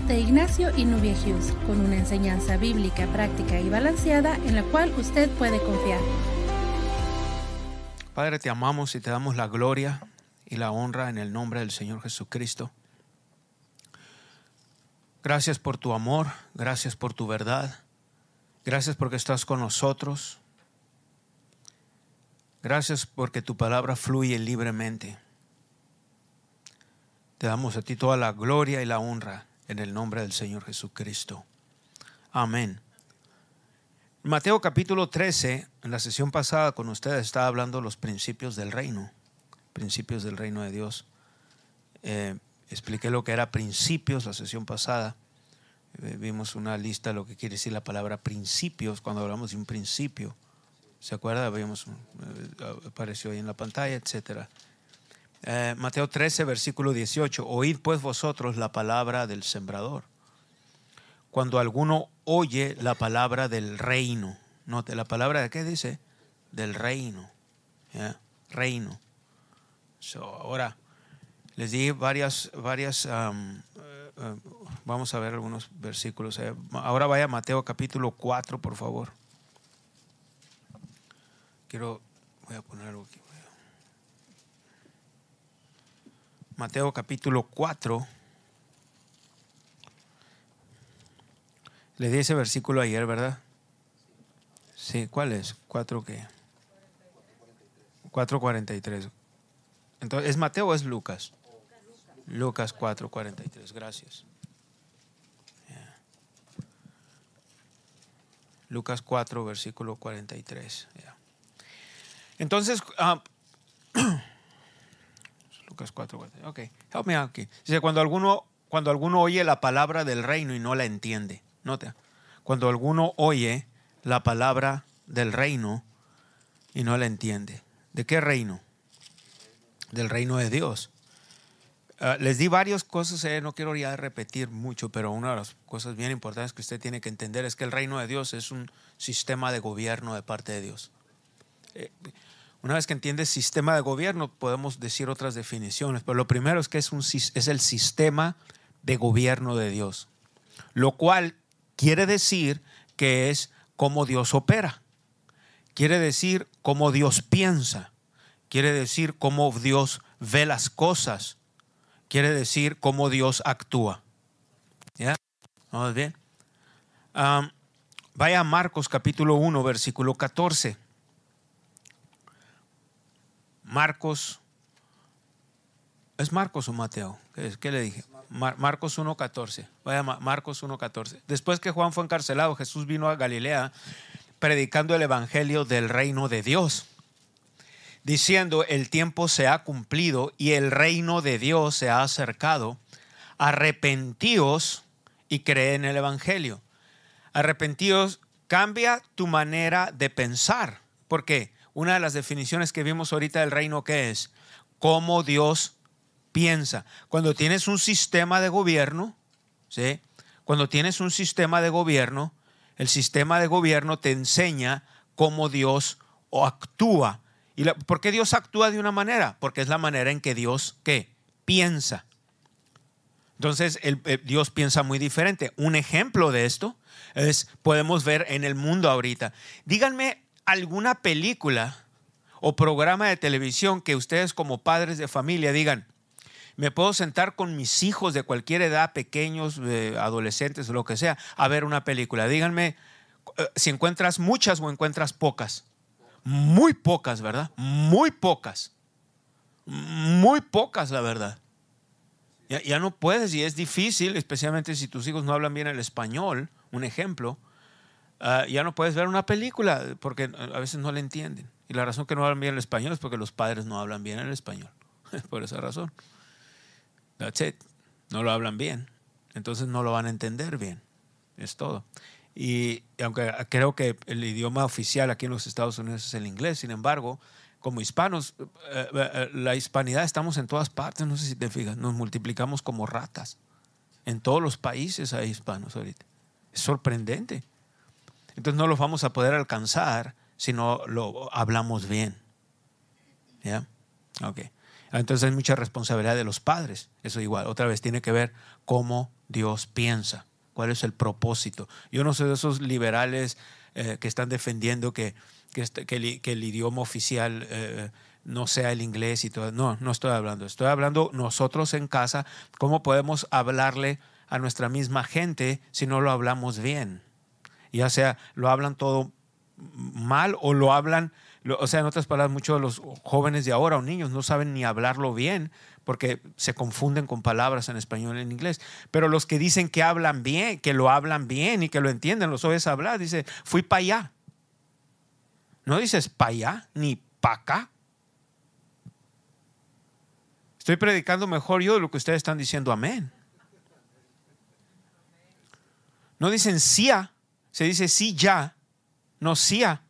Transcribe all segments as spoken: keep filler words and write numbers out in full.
de Ignacio y Nubia Hughes, con una enseñanza bíblica, práctica y balanceada en la cual usted puede confiar. Padre, te amamos y te damos la gloria y la honra en el nombre del Señor Jesucristo. Gracias por tu amor, gracias por tu verdad, gracias porque estás con nosotros, gracias porque tu palabra fluye libremente. Te damos a ti toda la gloria y la honra en el nombre del Señor Jesucristo. Amén. Mateo capítulo trece, en la sesión pasada con ustedes estaba hablando de los principios del reino, principios del reino de Dios. Eh, expliqué lo que era principios la sesión pasada. Eh, vimos una lista de lo que quiere decir la palabra principios cuando hablamos de un principio. ¿Se acuerda? Vimos, eh, apareció ahí en la pantalla, etcétera. Eh, Mateo trece, versículo dieciocho. Oíd pues vosotros la palabra del sembrador. Cuando alguno oye la palabra del reino, note, ¿la palabra de qué dice? Del reino. ¿Yeah? Reino. So, ahora, les di varias, varias um, uh, uh, vamos a ver algunos versículos. Eh. Ahora vaya a Mateo capítulo cuatro, por favor. Quiero, voy a poner algo aquí. Mateo capítulo cuatro. Le di ese versículo ayer, ¿verdad? Sí, ¿cuál es? ¿Cuatro qué? cuatro cuarenta y tres. Entonces, ¿es Mateo o es Lucas? Lucas cuatro cuarenta y tres, gracias. Yeah. Lucas cuatro, versículo cuarenta y tres. Yeah. Entonces, uh, Lucas cuatro, ok, help me out aquí. Dice, cuando alguno, cuando alguno oye la palabra del reino y no la entiende. Nota, cuando alguno oye la palabra del reino y no la entiende. ¿De qué reino? Del reino de Dios. Uh, les di varias cosas, eh, no quiero ya repetir mucho, pero una de las cosas bien importantes que usted tiene que entender es que el reino de Dios es un sistema de gobierno de parte de Dios. Eh, Una vez que entiendes sistema de gobierno, podemos decir otras definiciones, pero lo primero es que es, un, es el sistema de gobierno de Dios, lo cual quiere decir que es cómo Dios opera, quiere decir cómo Dios piensa, quiere decir cómo Dios ve las cosas, quiere decir cómo Dios actúa. ¿Ya? ¿Vamos bien? Um, vaya a Marcos capítulo uno, versículo catorce. Marcos, ¿es Marcos o Mateo? ¿Qué, qué le dije? Mar, Marcos uno catorce. Vaya, Marcos uno catorce. Después que Juan fue encarcelado, Jesús vino a Galilea predicando el evangelio del reino de Dios, diciendo: el tiempo se ha cumplido y el reino de Dios se ha acercado. Arrepentíos y creed en el evangelio. Arrepentíos, cambia tu manera de pensar. ¿Por qué? Una de las definiciones que vimos ahorita del reino, ¿qué es? Cómo Dios piensa. Cuando tienes un sistema de gobierno, ¿sí? Cuando tienes un sistema de gobierno, el sistema de gobierno te enseña cómo Dios actúa. ¿Y la, por qué Dios actúa de una manera? Porque es la manera en que Dios, ¿qué? Piensa. Entonces, el, el, Dios piensa muy diferente. Un ejemplo de esto es, podemos ver en el mundo ahorita. Díganme alguna película o programa de televisión que ustedes como padres de familia digan: me puedo sentar con mis hijos de cualquier edad, pequeños, eh, adolescentes o lo que sea, a ver una película. Díganme eh, si encuentras muchas o encuentras pocas. Muy pocas, ¿verdad? Muy pocas. Muy pocas, la verdad. Ya, ya no puedes, y es difícil, especialmente si tus hijos no hablan bien el español. Un ejemplo. Uh, ya no puedes ver una película porque a veces no la entienden, y la razón que no hablan bien el español es porque los padres no hablan bien el español. Por esa razón, that's it. No lo hablan bien, entonces no lo van a entender bien, es todo. Y aunque creo que el idioma oficial aquí en los Estados Unidos es el inglés, sin embargo, como hispanos, uh, uh, la hispanidad estamos en todas partes. No sé si te fijas, nos multiplicamos como ratas. En todos los países hay hispanos ahorita. Es sorprendente. Entonces no los vamos a poder alcanzar si no lo hablamos bien. ¿Ya? Ok. Entonces hay mucha responsabilidad de los padres. Eso igual, otra vez tiene que ver cómo Dios piensa, cuál es el propósito. Yo no soy de esos liberales eh, que están defendiendo que, que, este, que, el, que el idioma oficial eh, no sea el inglés y todo. No, no estoy hablando. Estoy hablando nosotros en casa, cómo podemos hablarle a nuestra misma gente si no lo hablamos bien. Ya sea lo hablan todo mal o lo hablan, o sea, en otras palabras, muchos de los jóvenes de ahora o niños no saben ni hablarlo bien porque se confunden con palabras en español y en inglés. Pero los que dicen que hablan bien, que lo hablan bien y que lo entienden, los oyes hablar, dice, fui para allá. No dices para allá ni para acá. Estoy predicando mejor yo de lo que ustedes están diciendo amén. No dicen sia, se dice sí ya, no sia.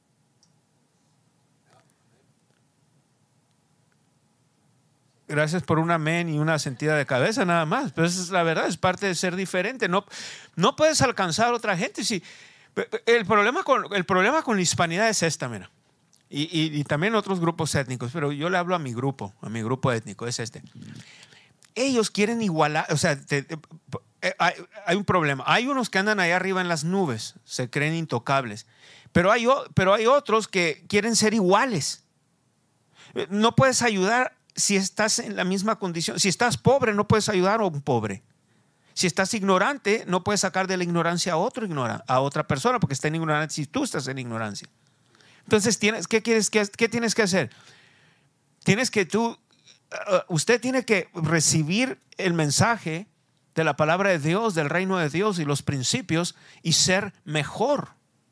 Gracias por un amén y una sentida de cabeza nada más. Pero esa es la verdad, es parte de ser diferente. No, no puedes alcanzar a otra gente. Si, el, problema con, el problema con la hispanidad es esta, mira. Y, y, y también otros grupos étnicos, pero yo le hablo a mi grupo, a mi grupo étnico, es este. Ellos quieren igualar, o sea, te, te, hay, hay un problema. Hay unos que andan allá arriba en las nubes, se creen intocables, pero hay, pero hay otros que quieren ser iguales. No puedes ayudar si estás en la misma condición. Si estás pobre, no puedes ayudar a un pobre. Si estás ignorante, no puedes sacar de la ignorancia a, otro ignora, a otra persona porque está en ignorancia si tú estás en ignorancia. Entonces, tienes, ¿qué, quieres, qué, ¿qué tienes que hacer? Tienes que tú, uh, usted tiene que recibir el mensaje de la palabra de Dios, del reino de Dios y los principios y ser mejor.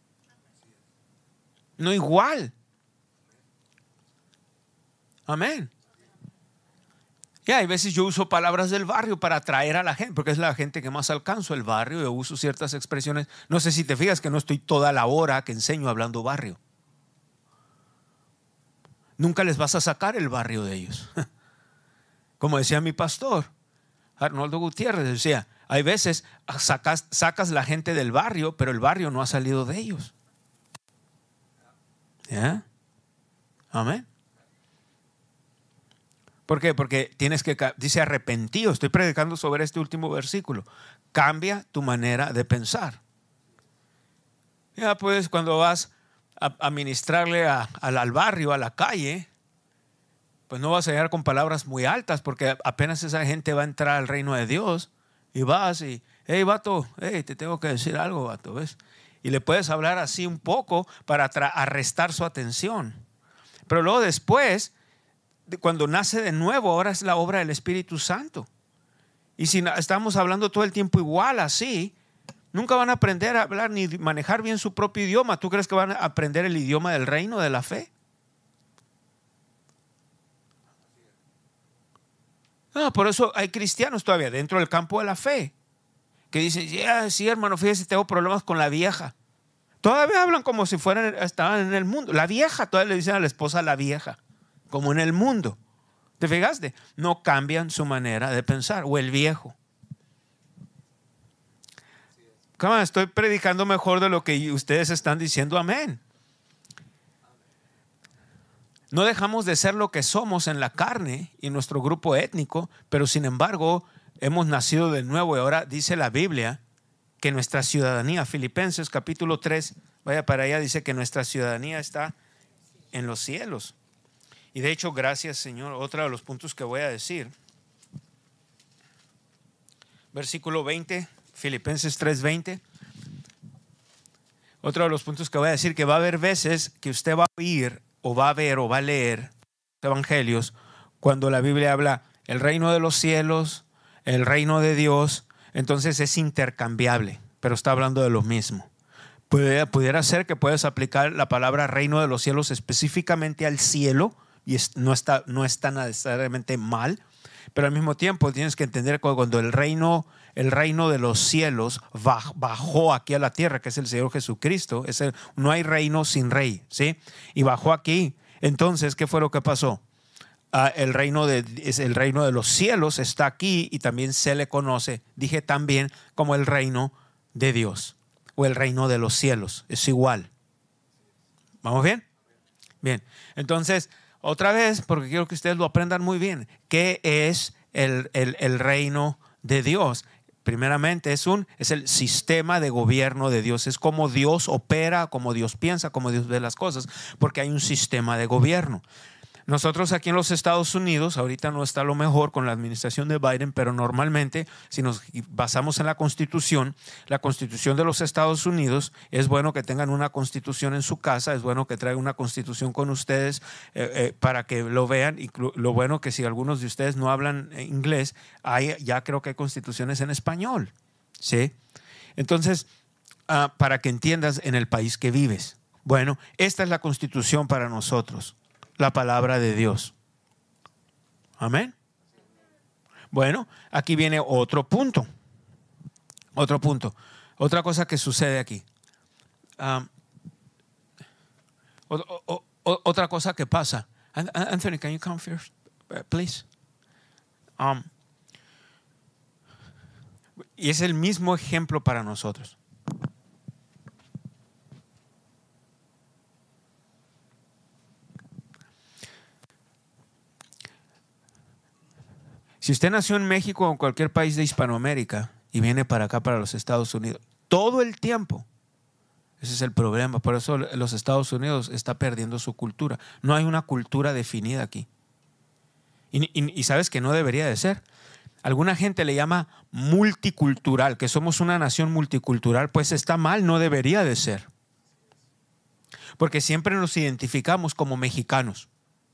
No igual. Amén. Ya, hay veces yo uso palabras del barrio para atraer a la gente, porque es la gente que más alcanzo, el barrio. Yo uso ciertas expresiones. No sé si te fijas que no estoy toda la hora que enseño hablando barrio. Nunca les vas a sacar el barrio de ellos. Como decía mi pastor, Arnoldo Gutiérrez, decía, hay veces sacas, sacas la gente del barrio, pero el barrio no ha salido de ellos. ¿Ya? Amén. ¿Por qué? Porque tienes que, dice arrepentido. Estoy predicando sobre este último versículo. Cambia tu manera de pensar. Ya pues cuando vas a, a ministrarle a, a, al barrio, a la calle, pues no vas a llegar con palabras muy altas porque apenas esa gente va a entrar al reino de Dios y vas y, hey vato, hey, te tengo que decir algo, vato, ¿ves? Y le puedes hablar así un poco para arrestar su atención. Pero luego después, cuando nace de nuevo, ahora es la obra del Espíritu Santo. Y si estamos hablando todo el tiempo igual así, nunca van a aprender a hablar ni manejar bien su propio idioma. ¿Tú crees que van a aprender el idioma del reino de la fe? No, por eso hay cristianos todavía dentro del campo de la fe que dicen, yeah, sí hermano, fíjese, tengo problemas con la vieja. Todavía hablan como si fueran, estaban en el mundo. La vieja, todavía le dicen a la esposa la vieja, como en el mundo. ¿Te fijaste? No cambian su manera de pensar. O el viejo. Come on, estoy predicando mejor de lo que ustedes están diciendo. Amén. No dejamos de ser lo que somos en la carne y en nuestro grupo étnico, pero sin embargo hemos nacido de nuevo y ahora dice la Biblia que nuestra ciudadanía, Filipenses capítulo tres, vaya para allá, dice que nuestra ciudadanía está en los cielos. Y de hecho, gracias Señor, otro de los puntos que voy a decir, versículo veinte, Filipenses tres veinte. Otro de los puntos que voy a decir, que va a haber veces que usted va a oír o va a ver o va a leer evangelios cuando la Biblia habla el reino de los cielos, el reino de Dios, entonces es intercambiable, pero está hablando de lo mismo. Pudiera, pudiera ser que puedes aplicar la palabra reino de los cielos específicamente al cielo y es, no, está, no está necesariamente mal, pero al mismo tiempo tienes que entender que cuando el reino, el reino de los cielos bajó aquí a la tierra, que es el Señor Jesucristo, es el, no hay reino sin rey, ¿sí? Y bajó aquí. Entonces, ¿qué fue lo que pasó? Uh, el, reino de, es el reino de los cielos está aquí y también se le conoce, dije también, como el reino de Dios o el reino de los cielos. Es igual. ¿Vamos bien? Bien. Entonces, otra vez, porque quiero que ustedes lo aprendan muy bien, ¿qué es el, el, el reino de Dios? Primeramente es, un, es el sistema de gobierno de Dios. Es como Dios opera, como Dios piensa, como Dios ve las cosas, porque hay un sistema de gobierno. Nosotros aquí en los Estados Unidos, ahorita no está lo mejor con la administración de Biden, pero normalmente si nos basamos en la Constitución, la Constitución de los Estados Unidos, es bueno que tengan una Constitución en su casa, es bueno que traigan una Constitución con ustedes eh, eh, para que lo vean. Y lo bueno que si algunos de ustedes no hablan inglés, hay, ya creo que hay constituciones en español, ¿sí? Entonces, uh, para que entiendas en el país que vives. Bueno, esta es la Constitución para nosotros. La palabra de Dios. Amén. Bueno, aquí viene otro punto. Otro punto. Otra cosa que sucede aquí. Um, o, o, o, otra cosa que pasa. Anthony, can you come first, please? Um, y es el mismo ejemplo para nosotros. Si usted nació en México o en cualquier país de Hispanoamérica y viene para acá, para los Estados Unidos, todo el tiempo, ese es el problema. Por eso los Estados Unidos está perdiendo su cultura. No hay una cultura definida aquí. Y, y, y sabes que no debería de ser. Alguna gente le llama multicultural, que somos una nación multicultural. Pues está mal, no debería de ser. Porque siempre nos identificamos como mexicanos.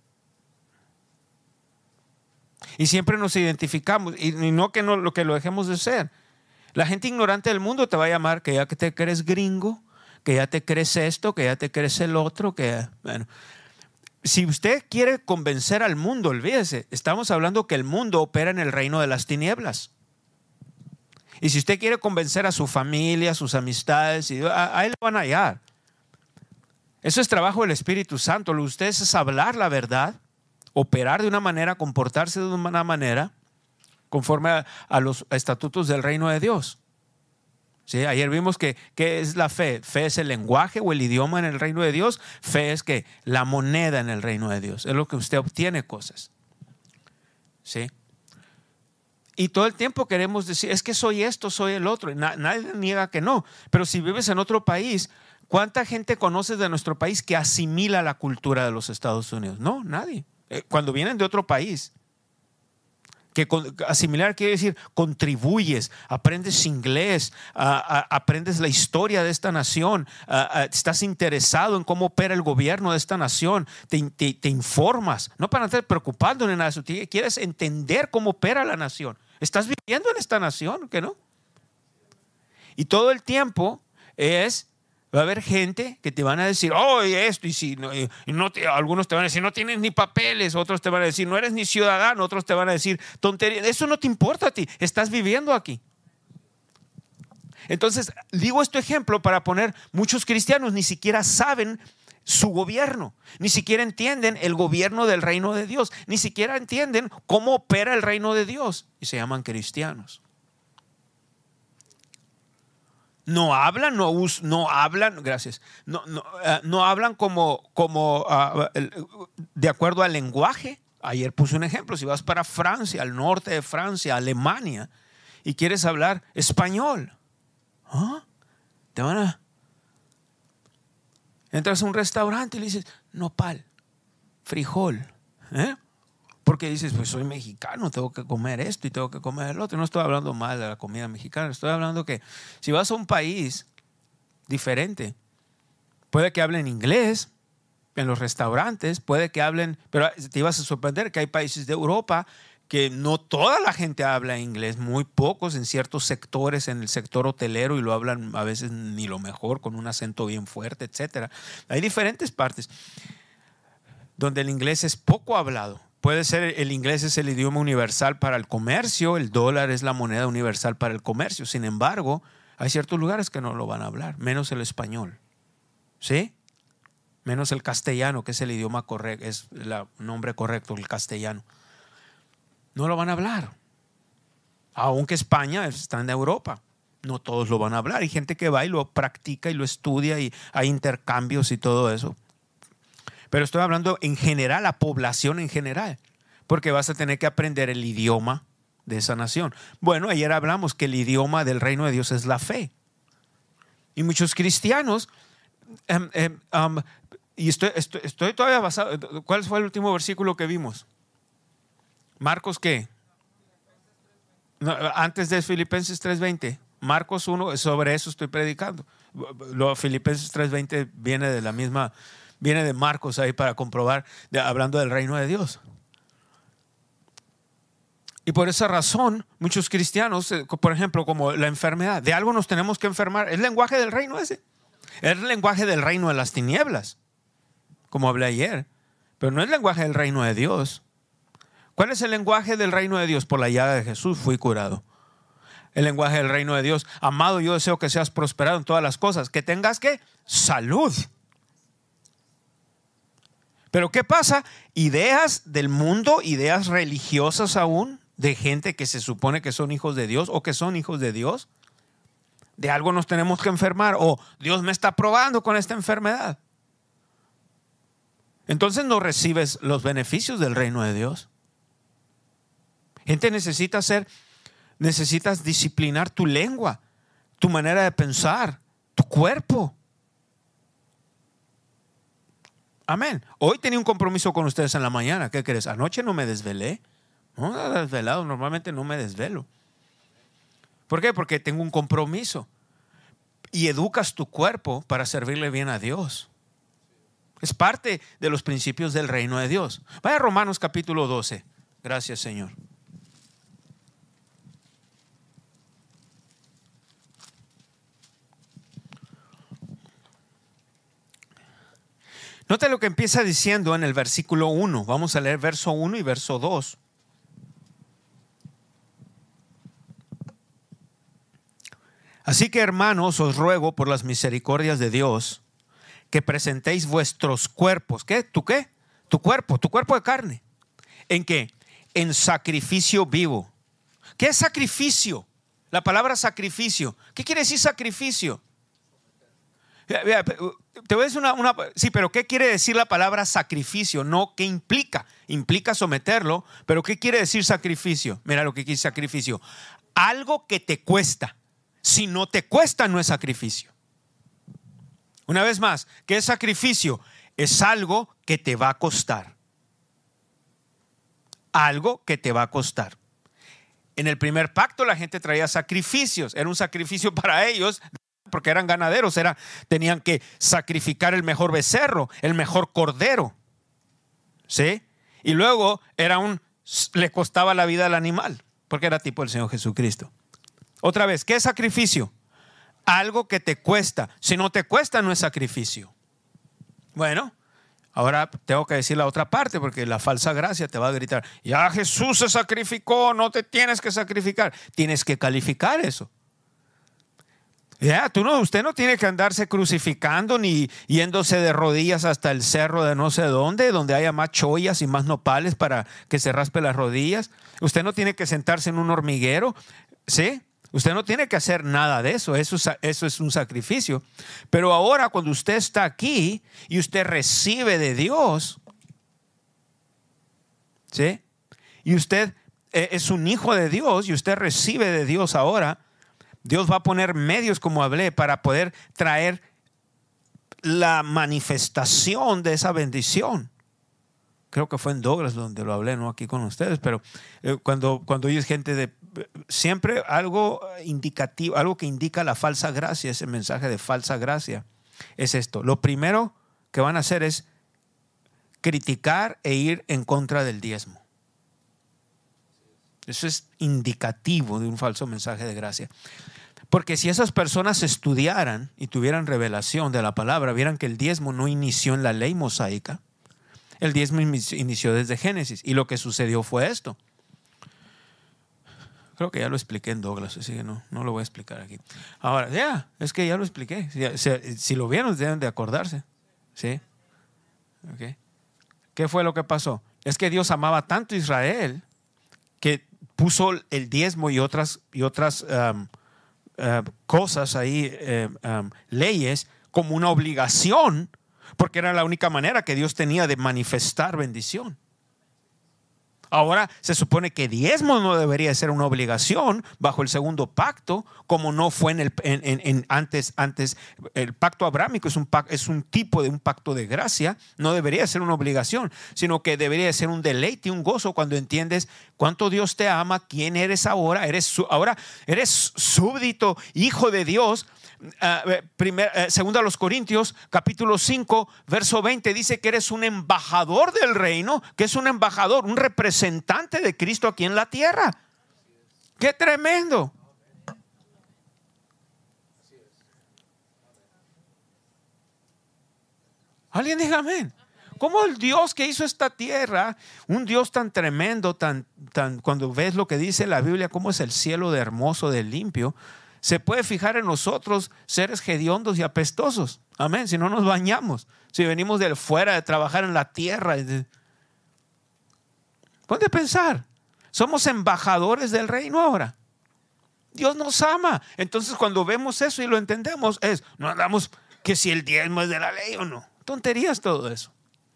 Y siempre nos identificamos, y no que, no, lo que lo dejemos de ser. La gente ignorante del mundo te va a llamar que ya que te crees gringo, que ya te crees esto, que ya te crees el otro, que bueno. Si usted quiere convencer al mundo, olvídese, estamos hablando que el mundo opera en el reino de las tinieblas. Y si usted quiere convencer a su familia, a sus amistades, a, a él lo van a hallar. Eso es trabajo del Espíritu Santo. Lo de ustedes es hablar la verdad, operar de una manera, comportarse de una manera conforme a, a los estatutos del reino de Dios. ¿Sí? Ayer vimos que ¿qué es la fe? Fe es el lenguaje o el idioma en el reino de Dios. Fe es que la moneda en el reino de Dios. Es lo que usted obtiene cosas. ¿Sí? Y todo el tiempo queremos decir, es que soy esto, soy el otro. Na, nadie niega que no. Pero si vives en otro país, ¿cuánta gente conoces de nuestro país que asimila la cultura de los Estados Unidos? No, nadie. Cuando vienen de otro país, que asimilar quiere decir contribuyes, aprendes inglés, uh, uh, aprendes la historia de esta nación, uh, uh, estás interesado en cómo opera el gobierno de esta nación, te, te, te informas, no para estar preocupado en nada, quieres entender cómo opera la nación, estás viviendo en esta nación, ¿qué no? Y todo el tiempo es... Va a haber gente que te van a decir, oh, y esto, y si no, y no te, algunos te van a decir, no tienes ni papeles, otros te van a decir, no eres ni ciudadano, otros te van a decir, tontería, eso no te importa a ti, estás viviendo aquí. Entonces, digo este ejemplo para poner, muchos cristianos ni siquiera saben su gobierno, ni siquiera entienden el gobierno del reino de Dios, ni siquiera entienden cómo opera el reino de Dios, y se llaman cristianos. No hablan, no, us, no hablan, gracias, no, no, uh, no hablan como, como uh, de acuerdo al lenguaje. Ayer puse un ejemplo, si vas para Francia, al norte de Francia, Alemania, y quieres hablar español, ¿ah? Te van a... Entras a un restaurante y le dices, nopal, frijol, ¿eh? Porque dices, pues soy mexicano, tengo que comer esto y tengo que comer el otro. No estoy hablando mal de la comida mexicana, estoy hablando que si vas a un país diferente, puede que hablen inglés en los restaurantes, puede que hablen, pero te ibas a sorprender que hay países de Europa que no toda la gente habla inglés, muy pocos en ciertos sectores, en el sector hotelero, y lo hablan a veces ni lo mejor, con un acento bien fuerte, etcétera. Hay diferentes partes donde el inglés es poco hablado. Puede ser, el inglés es el idioma universal para el comercio, el dólar es la moneda universal para el comercio. Sin embargo, hay ciertos lugares que no lo van a hablar, menos el español, ¿sí? Menos el castellano, que es el idioma correcto, es el nombre correcto, el castellano. No lo van a hablar. Aunque España está en Europa, no todos lo van a hablar. Hay gente que va y lo practica y lo estudia y hay intercambios y todo eso. Pero estoy hablando en general, la población en general, porque vas a tener que aprender el idioma de esa nación. Bueno, ayer hablamos que el idioma del reino de Dios es la fe. Y muchos cristianos, um, um, um, y estoy, estoy, estoy todavía basado, ¿cuál fue el último versículo que vimos? Marcos, ¿qué? No, antes de Filipenses tres veinte. Marcos uno, sobre eso estoy predicando. Lo, Filipenses tres veinte viene de la misma, viene de Marcos ahí para comprobar, de, hablando del reino de Dios. Y por esa razón, muchos cristianos, por ejemplo, como la enfermedad, de algo nos tenemos que enfermar. ¿Es el lenguaje del reino ese? Es el lenguaje del reino de las tinieblas, como hablé ayer. Pero no es el lenguaje del reino de Dios. ¿Cuál es el lenguaje del reino de Dios? Por la llaga de Jesús fui curado. El lenguaje del reino de Dios: amado, yo deseo que seas prosperado en todas las cosas, que tengas ¿qué? Salud. Pero ¿qué pasa? Ideas del mundo, ideas religiosas aún, de gente que se supone que son hijos de Dios o que son hijos de Dios. De algo nos tenemos que enfermar, o Dios me está probando con esta enfermedad. Entonces no recibes los beneficios del reino de Dios. Gente necesita ser, necesitas disciplinar tu lengua, tu manera de pensar, tu cuerpo. Amén. Hoy tenía un compromiso con ustedes en la mañana. ¿Qué crees? Anoche no me desvelé. No, desvelado, normalmente no me desvelo. ¿Por qué? Porque tengo un compromiso. Y educas tu cuerpo para servirle bien a Dios. Es parte de los principios del reino de Dios. Vaya a Romanos capítulo doce. Gracias, Señor. Note lo que empieza diciendo en el versículo uno. Vamos a leer verso uno y verso dos. Así que, hermanos, os ruego por las misericordias de Dios que presentéis vuestros cuerpos. ¿Qué? ¿Tu qué? Tu cuerpo, tu cuerpo de carne. ¿En qué? En sacrificio vivo. ¿Qué es sacrificio? La palabra sacrificio. ¿Qué quiere decir sacrificio? Te voy a decir una, una... Sí, pero ¿qué quiere decir la palabra sacrificio? No, ¿qué implica? Implica someterlo, pero ¿qué quiere decir sacrificio? Mira lo que quiere sacrificio. Algo que te cuesta. Si no te cuesta, no es sacrificio. Una vez más, ¿qué es sacrificio? Es algo que te va a costar. Algo que te va a costar. En el primer pacto la gente traía sacrificios. Era un sacrificio para ellos porque eran ganaderos. Era, tenían que sacrificar el mejor becerro, el mejor cordero. ¿Sí? Y luego era un, le costaba la vida al animal porque era tipo el Señor Jesucristo. Otra vez, ¿qué es sacrificio? Algo que te cuesta. Si no te cuesta, no es sacrificio. Bueno, ahora tengo que decir la otra parte, porque la falsa gracia te va a gritar: ya Jesús se sacrificó, no te tienes que sacrificar. Tienes que calificar eso. Ya, tú no, usted no tiene que andarse crucificando ni yéndose de rodillas hasta el cerro de no sé dónde, donde haya más chollas y más nopales para que se raspe las rodillas. Usted no tiene que sentarse en un hormiguero, ¿sí? Usted no tiene que hacer nada de eso. Eso es, eso es un sacrificio. Pero ahora, cuando usted está aquí y usted recibe de Dios, ¿sí? Y usted es un hijo de Dios y usted recibe de Dios ahora, Dios va a poner medios, como hablé, para poder traer la manifestación de esa bendición. Creo que fue en Douglas donde lo hablé, no aquí con ustedes, pero eh, cuando, cuando oyes gente de... Siempre algo indicativo, algo que indica la falsa gracia, ese mensaje de falsa gracia, es esto. Lo primero que van a hacer es criticar e ir en contra del diezmo. Eso es indicativo de un falso mensaje de gracia. Porque si esas personas estudiaran y tuvieran revelación de la palabra, vieran que el diezmo no inició en la ley mosaica. El diezmo inició desde Génesis y lo que sucedió fue esto. Creo que ya lo expliqué en Douglas, así que no, no lo voy a explicar aquí. Ahora, ya, es que ya lo expliqué. Si, si, si lo vieron, deben de acordarse. ¿Sí? Okay. ¿Qué fue lo que pasó? Es que Dios amaba tanto a Israel que puso el diezmo y otras, y otras um, uh, cosas ahí, uh, um, leyes, como una obligación, porque era la única manera que Dios tenía de manifestar bendición. Ahora se supone que diezmo no debería ser una obligación bajo el segundo pacto, como no fue en el en, en, en antes antes el pacto abrámico es un pacto, es un tipo de un pacto de gracia, no debería ser una obligación, sino que debería ser un deleite, un gozo cuando entiendes cuánto Dios te ama, quién eres ahora, eres su, ahora eres súbdito, hijo de Dios. Uh, primer, uh, segundo a los Corintios capítulo cinco verso veinte dice que eres un embajador del reino, que es un embajador, un representante de Cristo aquí en la tierra. ¡Qué tremendo! Alguien diga amén. ¿Cómo el Dios que hizo esta tierra, un Dios tan tremendo, tan, tan, cuando ves lo que dice la Biblia, cómo es el cielo de hermoso, de limpio, se puede fijar en nosotros, seres hediondos y apestosos? Amén. Si no nos bañamos, si venimos de fuera de trabajar en la tierra. Ponte a pensar, somos embajadores del reino ahora. Dios nos ama. Entonces cuando vemos eso y lo entendemos, es, no andamos que si el diezmo es de la ley o no. Tonterías todo eso.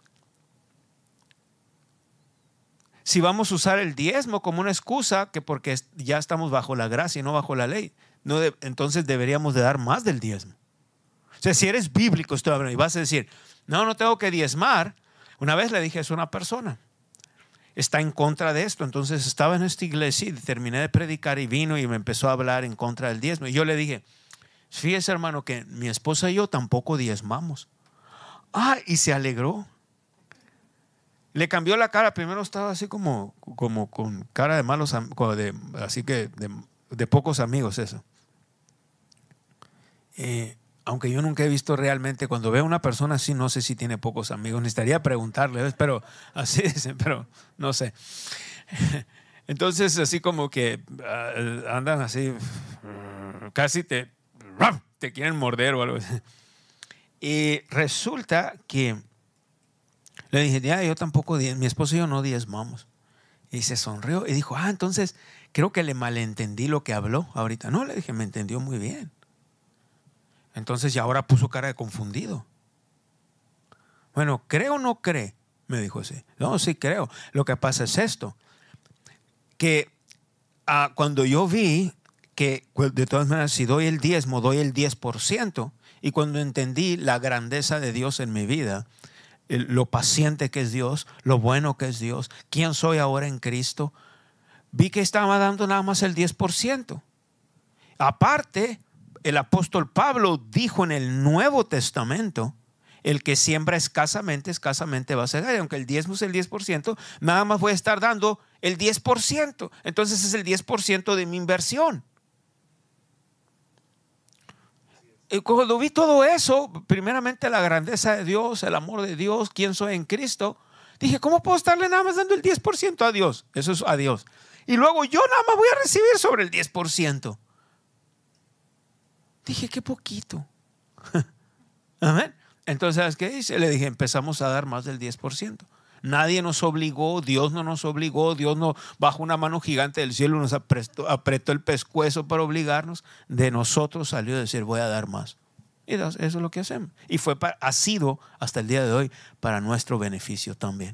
Si vamos a usar el diezmo como una excusa, que porque ya estamos bajo la gracia y no bajo la ley, no de, entonces deberíamos de dar más del diezmo. O sea, si eres bíblico estoy hablando, y vas a decir, no, no tengo que diezmar. Una vez le dije eso a una persona, está en contra de esto. Entonces estaba en esta iglesia y terminé de predicar y vino y me empezó a hablar en contra del diezmo. Y yo le dije, fíjese hermano que mi esposa y yo tampoco diezmamos. Ah, y se alegró. Le cambió la cara. Primero estaba así como, como con cara de malos, de, así que de, de pocos amigos eso. Eh, aunque yo nunca he visto realmente, cuando veo a una persona así, no sé si tiene pocos amigos. Necesitaría preguntarle, pero así dicen, pero no sé. Entonces así como que uh, andan así, casi te, te quieren morder o algo así. Y resulta que le dije, ya, yo tampoco, mi esposo y yo no diezmamos. Y se sonrió y dijo, ah, entonces creo que le malentendí lo que habló ahorita. No, le dije, me entendió muy bien. Entonces ya ahora puso cara de confundido. Bueno, ¿cree o no cree? Me dijo así. No, sí creo. Lo que pasa es esto, que ah, cuando yo vi que de todas maneras si doy el diezmo, doy el diez por ciento, y cuando entendí la grandeza de Dios en mi vida, lo paciente que es Dios, lo bueno que es Dios, quién soy ahora en Cristo, vi que estaba dando nada más el diez por ciento. Aparte, el apóstol Pablo dijo en el Nuevo Testamento, el que siembra escasamente, escasamente va a segar. Y aunque el diezmo es el diez por ciento, nada más voy a estar dando el diez por ciento. Entonces es el diez por ciento de mi inversión. Y cuando vi todo eso, primeramente la grandeza de Dios, el amor de Dios, quién soy en Cristo, dije, ¿cómo puedo estarle nada más dando el diez por ciento a Dios? Eso es a Dios. Y luego yo nada más voy a recibir sobre el diez por ciento. Dije, qué poquito. Amén. Entonces, ¿sabes qué hice? Le dije, empezamos a dar más del diez por ciento. Nadie nos obligó, Dios no nos obligó, Dios no bajó una mano gigante del cielo, nos apretó, apretó el pescuezo para obligarnos. De nosotros salió a decir, voy a dar más. Y eso es lo que hacemos. Y fue para, ha sido hasta el día de hoy para nuestro beneficio también.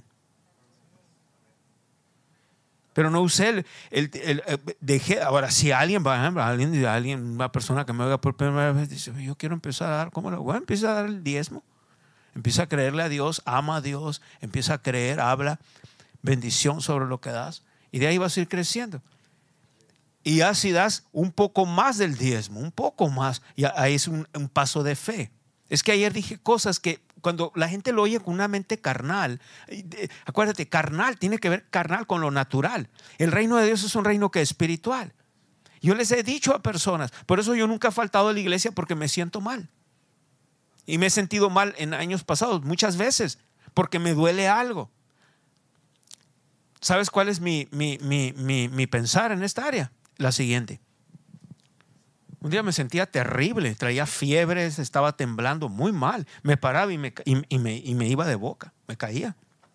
Pero no usé el, el, el, el dejé. Ahora, si alguien, por ejemplo, alguien, alguien, una persona que me oiga por primera vez dice, yo quiero empezar a dar, ¿cómo lo voy a empezar a dar el diezmo? Empieza a creerle a Dios, ama a Dios, empieza a creer, habla bendición sobre lo que das, y de ahí vas a ir creciendo. Y así das un poco más del diezmo, un poco más, y ahí es un, un paso de fe. Es que ayer dije cosas que cuando la gente lo oye con una mente carnal, acuérdate, carnal tiene que ver carnal con lo natural. El reino de Dios es un reino que es espiritual. Yo les he dicho a personas, por eso yo nunca he faltado a la iglesia, porque me siento mal. Y me he sentido mal en años pasados, muchas veces, porque me duele algo. ¿Sabes cuál es mi, mi, mi, mi, mi pensar en esta área? La siguiente. Un día me sentía terrible, traía fiebres, estaba temblando muy mal. Me paraba y me, y, y me, y me iba de boca, me caía.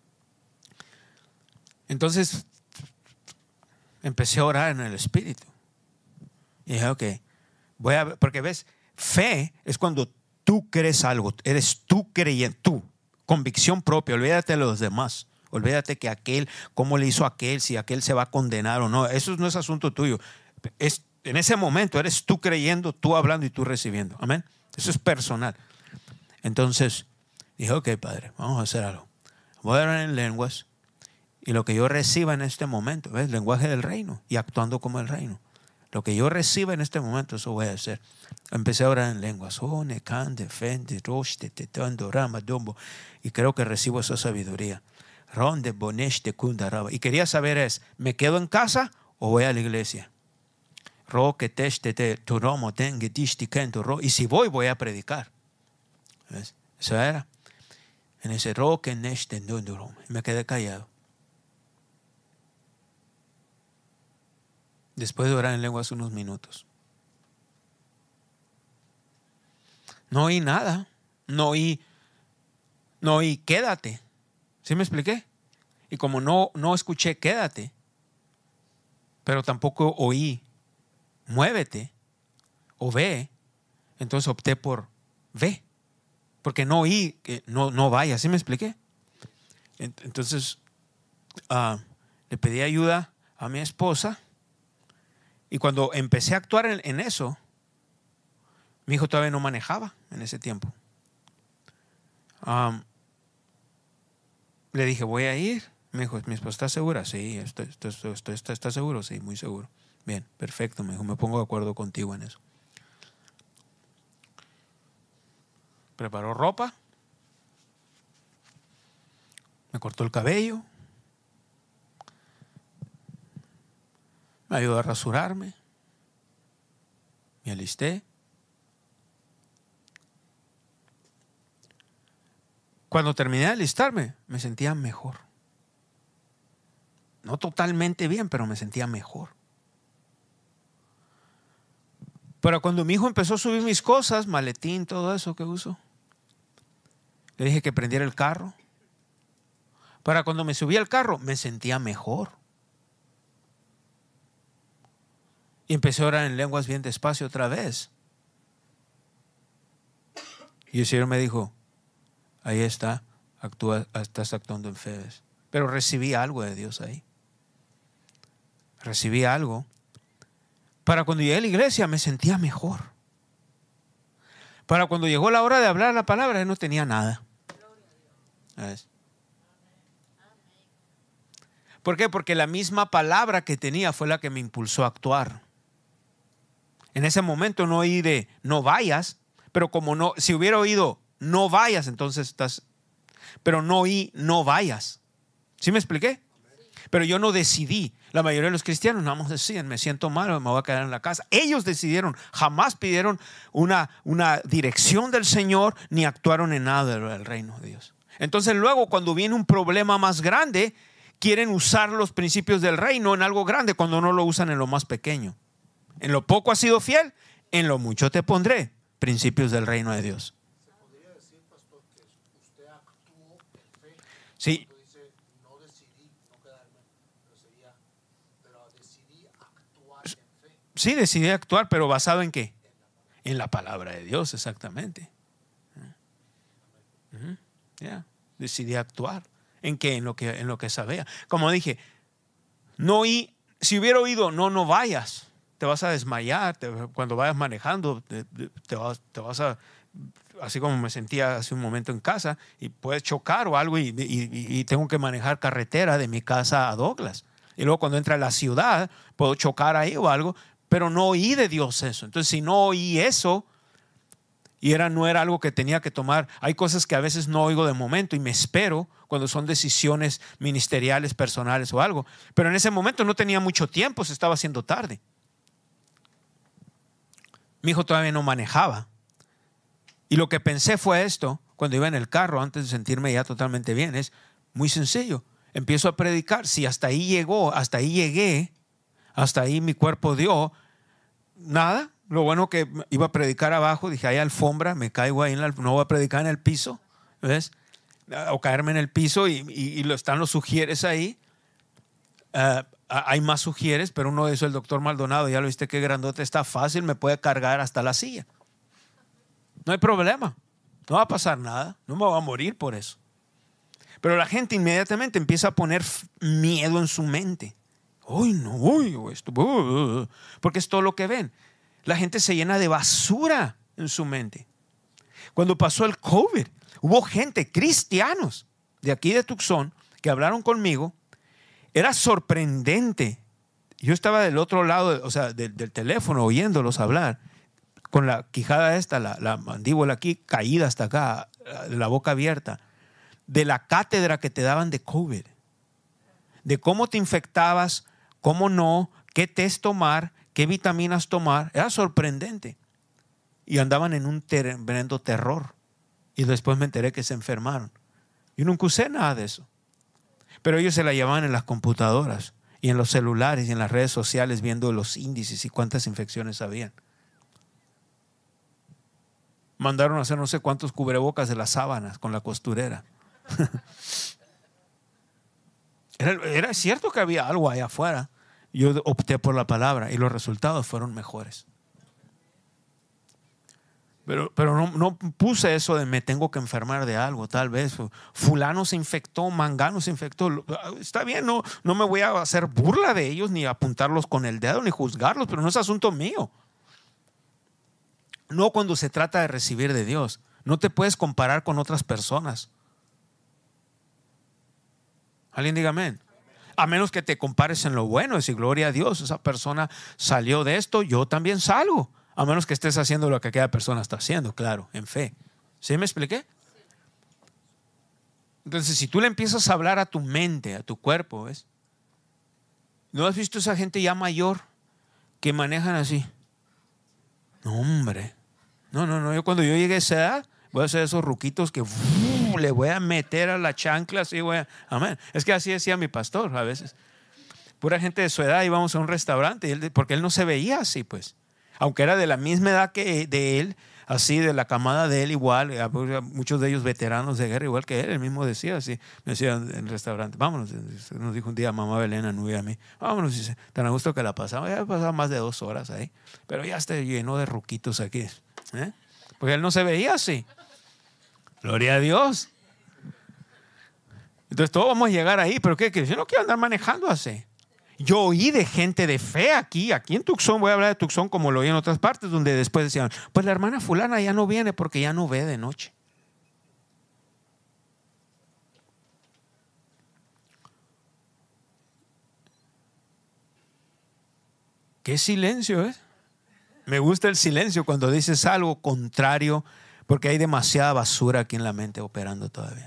Entonces empecé a orar en el Espíritu. Y dije, ok, voy a ver, porque ves, fe es cuando tú crees algo, eres tú creyendo, tú, convicción propia, olvídate de los demás, olvídate que aquel, cómo le hizo aquel, si aquel se va a condenar o no. Eso no es asunto tuyo. Es, en ese momento eres tú creyendo, tú hablando y tú recibiendo. Amén. Eso es personal. Entonces dije, ok, Padre, vamos a hacer algo. Voy a orar en lenguas y lo que yo reciba en este momento, ¿ves? Lenguaje del reino y actuando como el reino. Lo que yo reciba en este momento, eso voy a hacer. Empecé a orar en lenguas. Y creo que recibo esa sabiduría. Y quería saber es, ¿me quedo en casa o voy a la iglesia? Y si voy, voy a predicar. ¿Ves? Eso era. En ese roque me quedé callado. Después de orar en lenguas unos minutos. No oí nada. No oí, no oí quédate. ¿Sí me expliqué? Y como no, no escuché quédate, pero tampoco oí muévete o ve, entonces opté por ve. Porque no oí que no, no vaya. ¿Sí me expliqué? Entonces uh, le pedí ayuda a mi esposa. Y cuando empecé a actuar en, en eso, mi hijo todavía no manejaba en ese tiempo. Um, le dije, voy a ir. Me dijo, ¿mi esposa está segura? Sí, estoy, estoy, estoy, estoy, ¿está seguro? Sí, muy seguro. Bien, perfecto. Me dijo, me pongo de acuerdo contigo en eso. Preparó ropa. Me cortó el cabello. Me ayudó a rasurarme. Me alisté. Cuando terminé de alistarme, me sentía mejor. No totalmente bien, pero me sentía mejor. Pero cuando mi hijo empezó a subir mis cosas, maletín, todo eso que uso, le dije que prendiera el carro. Para cuando me subí al carro, me sentía mejor. Y empecé a orar en lenguas bien despacio otra vez. Y el Señor me dijo, ahí está, actúa, estás actuando en fe. Pero recibí algo de Dios ahí. Recibí algo. Para cuando llegué a la iglesia me sentía mejor. Para cuando llegó la hora de hablar la palabra, no tenía nada. ¿Ves? ¿Por qué? Porque la misma palabra que tenía fue la que me impulsó a actuar. En ese momento no oí de no vayas, pero como no, si hubiera oído no vayas, entonces estás, pero no oí no vayas. ¿Sí me expliqué? Pero yo no decidí. La mayoría de los cristianos nada más decían, me siento mal, me voy a quedar en la casa. Ellos decidieron, jamás pidieron una, una dirección del Señor, ni actuaron en nada del reino de Dios. Entonces luego cuando viene un problema más grande, quieren usar los principios del reino en algo grande cuando no lo usan en lo más pequeño. En lo poco has sido fiel, en lo mucho te pondré. Principios del reino de Dios. ¿Se podría decir, pastor, que usted actuó en fe? Sí. Cuando dice, no decidí no quedarme, pero sería, pero decidí actuar en fe. Sí, decidí actuar, pero ¿basado en qué? En la palabra de Dios, exactamente. Uh-huh. Yeah. Decidí actuar. ¿En qué? En lo que, en lo que sabía. Como dije, no oí, si hubiera oído, no, no vayas. Te vas a desmayar, te, cuando vayas manejando, te, te, vas, te vas a, así como me sentía hace un momento en casa, y puedes chocar o algo, y, y, y tengo que manejar carretera de mi casa a Douglas. Y luego cuando entra a la ciudad, puedo chocar ahí o algo, pero no oí de Dios eso. Entonces, si no oí eso, y era, no era algo que tenía que tomar, hay cosas que a veces no oigo de momento y me espero cuando son decisiones ministeriales, personales o algo. Pero en ese momento no tenía mucho tiempo, se estaba haciendo tarde. Mi hijo todavía no manejaba. Y lo que pensé fue esto, cuando iba en el carro, antes de sentirme ya totalmente bien, es muy sencillo. Empiezo a predicar. Si hasta ahí llegó, hasta ahí llegué, hasta ahí mi cuerpo dio, nada. Lo bueno que iba a predicar abajo, dije, hay alfombra, me caigo ahí, en la, no voy a predicar en el piso, ¿ves? O caerme en el piso y, y, y están los sugieres ahí. Uh, hay más sugieres, pero uno de esos, el doctor Maldonado, ya lo viste que grandote está, fácil, me puede cargar hasta la silla. No hay problema, no va a pasar nada, no me voy a morir por eso. Pero la gente inmediatamente empieza a poner miedo en su mente. Uy, no, uy, esto, uh, porque es todo lo que ven. La gente se llena de basura en su mente. Cuando pasó el COVID, hubo gente, cristianos de aquí de Tucson, que hablaron conmigo. Era sorprendente. Yo estaba del otro lado, o sea, del, del teléfono, oyéndolos hablar, con la quijada esta, la, la mandíbula aquí caída hasta acá, la boca abierta, de la cátedra que te daban de COVID, de cómo te infectabas, cómo no, qué test tomar, qué vitaminas tomar. Era sorprendente. Y andaban en un tremendo terror. Y después me enteré que se enfermaron. Yo nunca usé nada de eso. Pero ellos se la llevaban en las computadoras y en los celulares y en las redes sociales viendo los índices y cuántas infecciones habían. Mandaron a hacer no sé cuántos cubrebocas de las sábanas con la costurera. Era, era cierto que había algo allá afuera. Yo opté por la palabra y los resultados fueron mejores. Pero, pero no, no puse eso de me tengo que enfermar de algo, tal vez. Fulano se infectó, Mangano se infectó. Está bien, no, no me voy a hacer burla de ellos, ni apuntarlos con el dedo, ni juzgarlos, pero no es asunto mío. No cuando se trata de recibir de Dios. No te puedes comparar con otras personas. Alguien diga amén. A menos que te compares en lo bueno, decir gloria a Dios, esa persona salió de esto, yo también salgo. A menos que estés haciendo lo que aquella persona está haciendo, claro, en fe. ¿Sí me expliqué? Entonces, si tú le empiezas a hablar a tu mente, a tu cuerpo, ¿ves? ¿No has visto esa gente ya mayor que manejan así? No, hombre. No, no, no. Yo cuando yo llegue a esa edad, voy a hacer esos ruquitos que uf, le voy a meter a la chancla, así voy a, amén. Es que así decía mi pastor a veces. Pura gente de su edad íbamos a un restaurante, y él, porque él no se veía así, pues. Aunque era de la misma edad que de él, así de la camada de él igual, muchos de ellos veteranos de guerra igual que él, él mismo decía así, me decía en el restaurante, vámonos, nos dijo un día mamá Belén, Nubia a mí, vámonos, dice, tan a gusto que la pasamos, ya pasaba más de dos horas ahí, pero ya está lleno de ruquitos aquí, ¿eh? Porque él no se veía así, gloria a Dios. Entonces todos vamos a llegar ahí, pero ¿qué? ¿Qué? Yo no quiero andar manejando así. Yo oí de gente de fe aquí, aquí en Tucson, voy a hablar de Tucson como lo oí en otras partes, donde después decían, pues la hermana fulana ya no viene porque ya no ve de noche. ¿Qué silencio es? Me gusta el silencio cuando dices algo contrario, porque hay demasiada basura aquí en la mente operando todavía.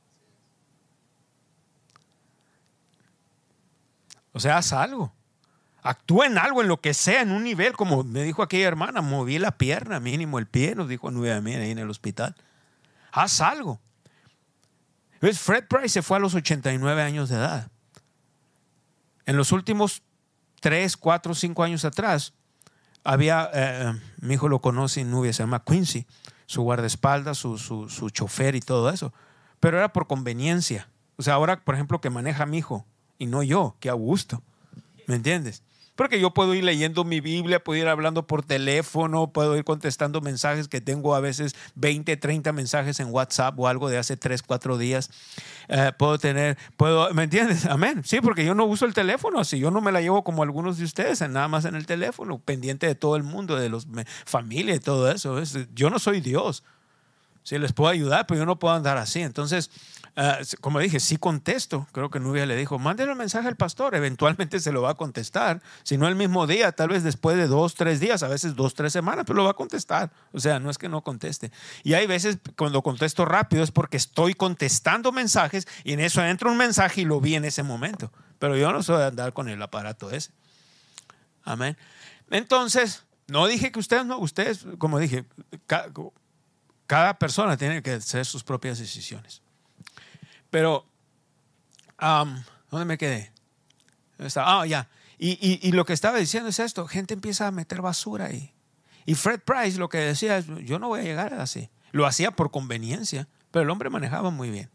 O sea, haz algo. Actúa en algo, en lo que sea, en un nivel, como me dijo aquella hermana, moví la pierna, mínimo el pie, nos dijo Nubia mí ahí en el hospital. Haz algo. ¿Ves? Fred Price se fue a los ochenta y nueve años de edad. En los últimos tres, cuatro, cinco años atrás, había, eh, mi hijo lo conoce, Nubia, se llama Quincy, su guardaespaldas, su, su, su chofer y todo eso. Pero era por conveniencia. O sea, ahora, por ejemplo, que maneja mi hijo, y no yo, que a gusto, ¿me entiendes? Porque yo puedo ir leyendo mi Biblia, puedo ir hablando por teléfono, puedo ir contestando mensajes que tengo a veces veinte, treinta mensajes en WhatsApp o algo de hace tres, cuatro días. Eh, puedo tener, puedo, ¿me entiendes? Amén. Sí, porque yo no uso el teléfono así, yo no me la llevo como algunos de ustedes, nada más en el teléfono, pendiente de todo el mundo, de los familia y todo eso. ¿Ves? Yo no soy Dios. Sí, les puedo ayudar, pero yo no puedo andar así. Entonces, uh, como dije, sí contesto. Creo que Nubia le dijo, mándale un mensaje al pastor. Eventualmente se lo va a contestar. Si no el mismo día, tal vez después de dos, tres días, a veces dos, tres semanas, pero lo va a contestar. O sea, no es que no conteste. Y hay veces cuando contesto rápido es porque estoy contestando mensajes y en eso entra un mensaje y lo vi en ese momento. Pero yo no soy de andar con el aparato ese. Amén. Entonces, no dije que ustedes no, ustedes, como dije, ca- cada persona tiene que hacer sus propias decisiones. Pero, um, ¿dónde me quedé? Ah, ya. Y, y, y lo que estaba diciendo es esto: gente empieza a meter basura ahí. Y Fred Price lo que decía es: yo no voy a llegar así. Lo hacía por conveniencia, pero el hombre manejaba muy bien.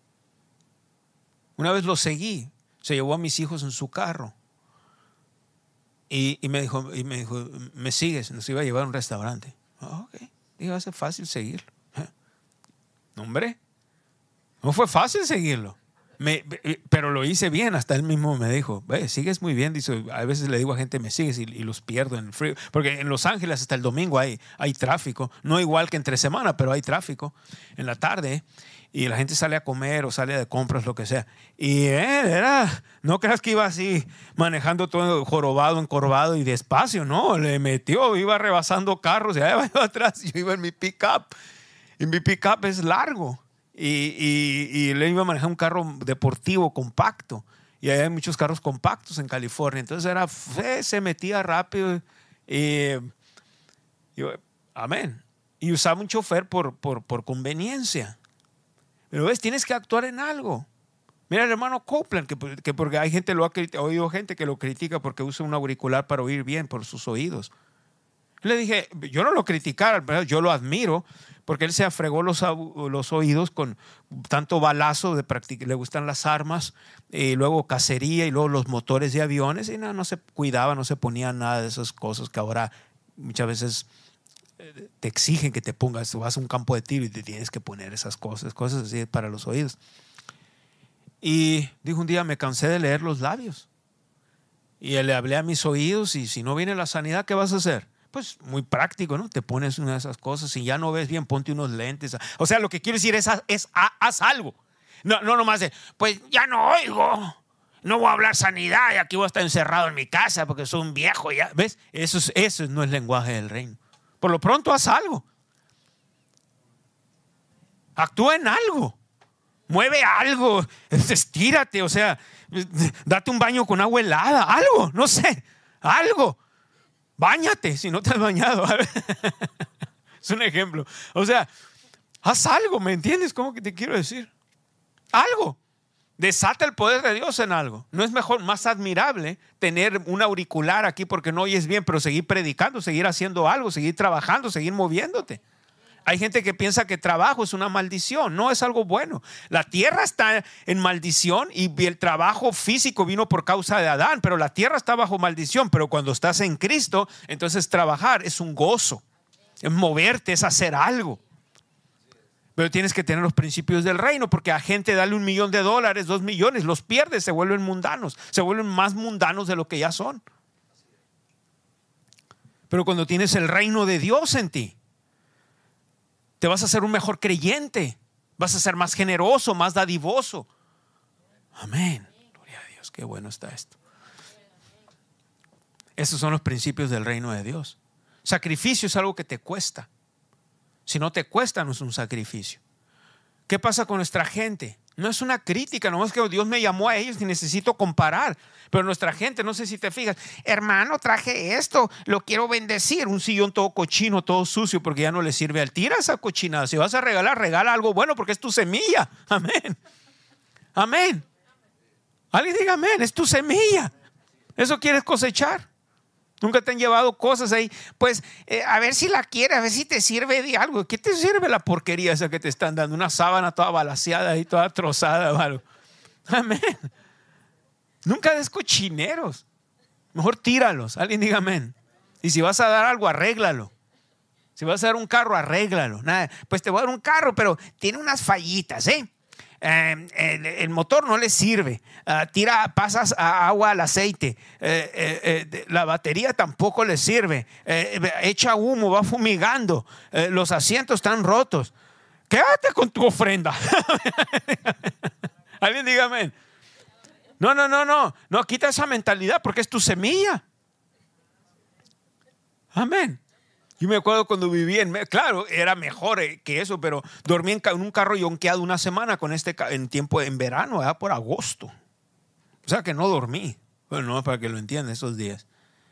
Una vez lo seguí, se llevó a mis hijos en su carro. Y, y, me dijo, y me dijo, ¿me sigues? Nos iba a llevar a un restaurante. Oh, ok. Digo, va a ser fácil seguirlo. Hombre, No fue fácil seguirlo. Me, pero lo hice bien, hasta él mismo me dijo, ve, sigues muy bien. Dice, a veces le digo a gente, me sigues y, y los pierdo en el frío. Porque en Los Ángeles hasta el domingo hay, hay tráfico. No igual que entre semana, pero hay tráfico en la tarde. Y la gente sale a comer o sale de compras, lo que sea. Y él era, no creas que iba así manejando todo jorobado, encorvado y despacio. No, le metió, iba rebasando carros. Y ahí iba atrás, yo iba en mi pick-up. Y mi pick-up es largo. Y, y, y le iba a manejar un carro deportivo compacto. Y hay muchos carros compactos en California. Entonces era, se metía rápido. Y, y, amén. Y usaba un chofer por, por, por conveniencia. Pero ves, tienes que actuar en algo. Mira el hermano Copeland, que, que porque hay gente, lo ha oído gente que lo critica porque usa un auricular para oír bien por sus oídos. Le dije, yo no lo criticara, yo lo admiro, porque él se afregó los, los oídos con tanto balazo, de practic- le gustan las armas, y luego cacería, y luego los motores de aviones, y no, no se cuidaba, no se ponía nada de esas cosas que ahora muchas veces te exigen que te pongas. Tú vas a un campo de tiro y te tienes que poner esas cosas, cosas así para los oídos. Y dijo un día, me cansé de leer los labios. Y le hablé a mis oídos, y si no viene la sanidad, ¿qué vas a hacer? Pues muy práctico, ¿no? Te pones una de esas cosas, si ya no ves bien, ponte unos lentes. O sea, lo que quiero decir es, es haz algo. No, no nomás de, pues ya no oigo, no voy a hablar sanidad y aquí voy a estar encerrado en mi casa porque soy un viejo ya. ¿Ves? Eso, es, eso no es lenguaje del reino. Por lo pronto haz algo. Actúa en algo. Mueve algo. Estírate, o sea, date un baño con agua helada. Algo, no sé, algo. Báñate si no te has bañado. Es un ejemplo. O sea, haz algo, ¿me entiendes? ¿Cómo que te quiero decir? Algo. Desata el poder de Dios en algo. No es mejor, más admirable tener un auricular aquí porque no oyes bien, pero seguir predicando, seguir haciendo algo, seguir trabajando, seguir moviéndote. Hay gente que piensa que trabajo es una maldición. No, es algo bueno. La tierra está en maldición y el trabajo físico vino por causa de Adán, pero la tierra está bajo maldición. Pero cuando estás en Cristo, entonces trabajar es un gozo. Es moverte, es hacer algo. Pero tienes que tener los principios del reino, porque a gente dale un millón de dólares, dos millones, los pierdes, se vuelven mundanos, se vuelven más mundanos de lo que ya son. Pero cuando tienes el reino de Dios en ti, te vas a ser un mejor creyente, vas a ser más generoso, más dadivoso. Amén. Gloria a Dios, qué bueno está esto. Esos son los principios del reino de Dios. Sacrificio es algo que te cuesta. Si no te cuesta, no es un sacrificio. ¿Qué pasa con nuestra gente? No es una crítica, no es que Dios me llamó a ellos y necesito comparar. Pero nuestra gente, no sé si te fijas, hermano, traje esto, lo quiero bendecir. Un sillón todo cochino, todo sucio, porque ya no le sirve al tira esa cochinada. Si vas a regalar, regala algo bueno porque es tu semilla. Amén. Amén. Alguien diga amén, es tu semilla. Eso quieres cosechar. Nunca te han llevado cosas ahí. Pues eh, a ver si la quieres, a ver si te sirve de algo. ¿Qué te sirve la porquería esa que te están dando? Una sábana toda balaseada y toda trozada. ¿Vale? Amén. Nunca des cochineros. Mejor tíralos. Alguien diga amén. Y si vas a dar algo, arréglalo. Si vas a dar un carro, arréglalo. Nada, pues te voy a dar un carro, pero tiene unas fallitas, ¿eh? Eh, el, el motor no le sirve, uh, tira, pasas a agua al aceite, eh, eh, eh, la batería tampoco le sirve, eh, echa humo, va fumigando, eh, los asientos están rotos. Quédate con tu ofrenda. Alguien diga amén. No, no, no, no, no, quita esa mentalidad porque es tu semilla. Amén. Yo me acuerdo cuando viví en, claro, era mejor que eso, pero dormí en un carro yonqueado una semana con este en tiempo en verano, ¿verdad? Por agosto. O sea que no dormí. Bueno, no para que lo entiendan esos días.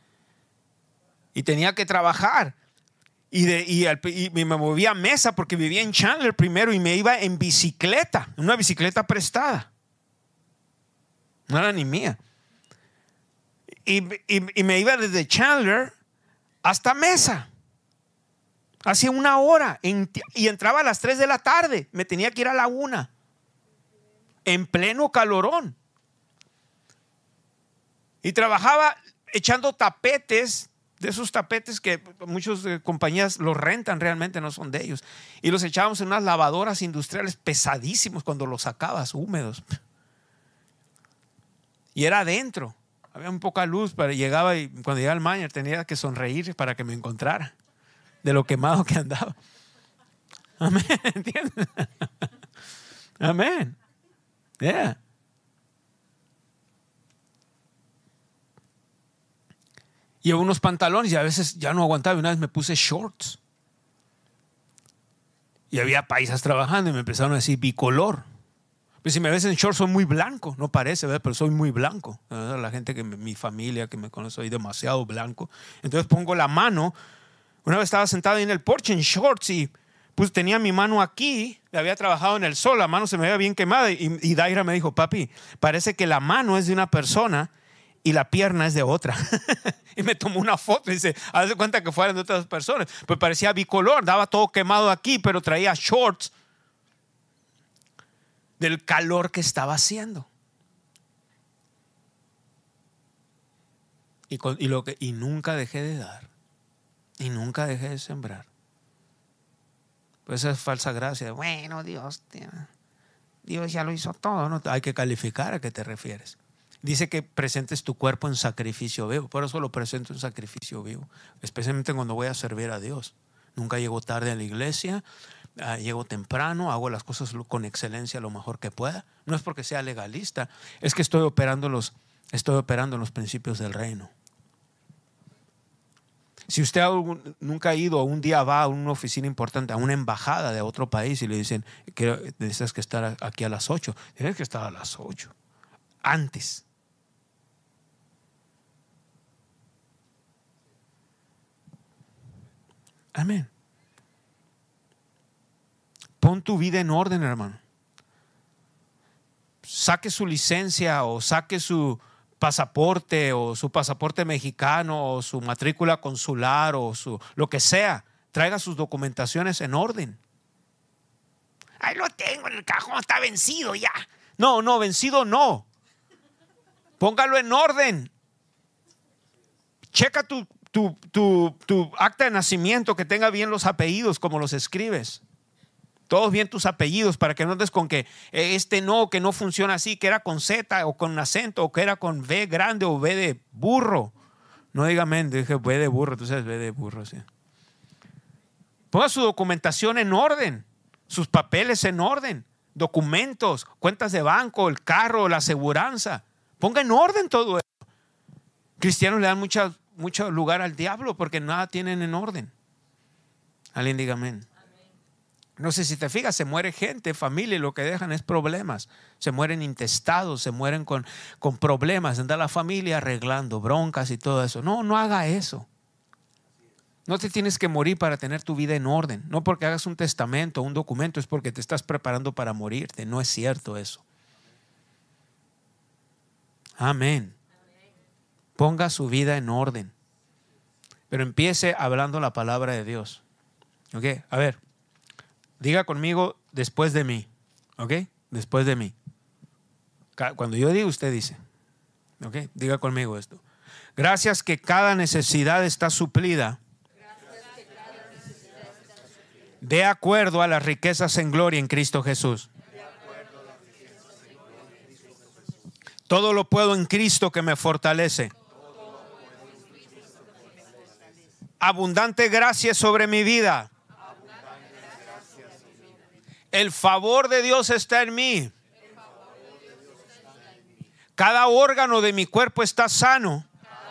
Y tenía que trabajar. Y, de, y, al, y me movía a mesa porque vivía en Chandler primero y me iba en bicicleta, una bicicleta prestada. No era ni mía. Y, y, y me iba desde Chandler hasta Mesa. Hacía una hora en, y entraba a las tres de la tarde. Me tenía que ir a la una. En pleno calorón. Y trabajaba echando tapetes de esos tapetes que muchas eh, compañías los rentan, realmente no son de ellos. Y los echábamos en unas lavadoras industriales pesadísimos cuando los sacabas húmedos. Y era adentro. Había un poca luz, pero llegaba y cuando llegaba el manager tenía que sonreír para que me encontrara de lo quemado que andaba. Amén, ¿entiendes? Amén. Yeah. Y unos pantalones y a veces ya no aguantaba. Y una vez me puse shorts. Y había paisas trabajando y me empezaron a decir bicolor. Pues si me ves en shorts soy muy blanco. No parece, ¿verdad? Pero soy muy blanco. ¿Verdad? La gente que me, mi familia que me conoce soy demasiado blanco. Entonces pongo la mano. Una vez estaba sentado ahí en el porche en shorts y pues tenía mi mano aquí. Había trabajado en el sol. La mano se me veía bien quemada. Y, y Daira me dijo, papi, parece que la mano es de una persona y la pierna es de otra. Y me tomó una foto y dice, haz de cuenta que fueran de otras personas. Pues parecía bicolor, daba todo quemado aquí, pero traía shorts del calor que estaba haciendo. Y, con, y, lo que, y nunca dejé de dar. Y nunca dejé de sembrar. Pues esa es falsa gracia. Bueno, Dios, Dios ya lo hizo todo. ¿No? Hay que calificar a qué te refieres. Dice que presentes tu cuerpo en sacrificio vivo. Por eso lo presento en sacrificio vivo. Especialmente cuando voy a servir a Dios. Nunca llego tarde a la iglesia. Uh, llego temprano. Hago las cosas con excelencia lo mejor que pueda. No es porque sea legalista. Es que estoy operando los, estoy operando los principios del reino. Si usted nunca ha ido, un día va a una oficina importante, a una embajada de otro país y le dicen que necesitas que estar aquí a las ocho. Tienes que estar a las ocho. Antes. Amén. Pon tu vida en orden, hermano. Saque su licencia o saque su pasaporte o su pasaporte mexicano o su matrícula consular o su lo que sea. Traiga sus documentaciones en orden. Ahí lo tengo en el cajón, está vencido ya. No, no, vencido no. Póngalo en orden. Checa tu, tu, tu, tu acta de nacimiento, que tenga bien los apellidos como los escribes. Todos bien tus apellidos para que no andes con que este no, que no funciona así, que era con Z o con acento o que era con V grande o V de burro. No diga amén, dije V de burro, tú sabes V de burro, sí. Ponga su documentación en orden, sus papeles en orden, documentos, cuentas de banco, el carro, la aseguranza. Ponga en orden todo eso. Cristianos le dan mucha, mucho lugar al diablo porque nada tienen en orden. Alguien diga amén. No sé si te fijas, se muere gente, familia, y lo que dejan es problemas. Se mueren intestados, se mueren con, con problemas. Anda la familia arreglando broncas y todo eso. No, no haga eso. No te tienes que morir para tener tu vida en orden. No porque hagas un testamento o un documento, es porque te estás preparando para morirte. No es cierto eso. Amén. Ponga su vida en orden. Pero empiece hablando la palabra de Dios. ¿Ok? A ver. Diga conmigo después de mí. ¿Ok? Después de mí. Cuando yo digo, usted dice. ¿Ok? Diga conmigo esto. Gracias que cada necesidad está suplida. De acuerdo a las riquezas en gloria en Cristo Jesús. Todo lo puedo en Cristo que me fortalece. Abundante gracia sobre mi vida. El favor de Dios está en mí. Cada órgano de mi cuerpo está sano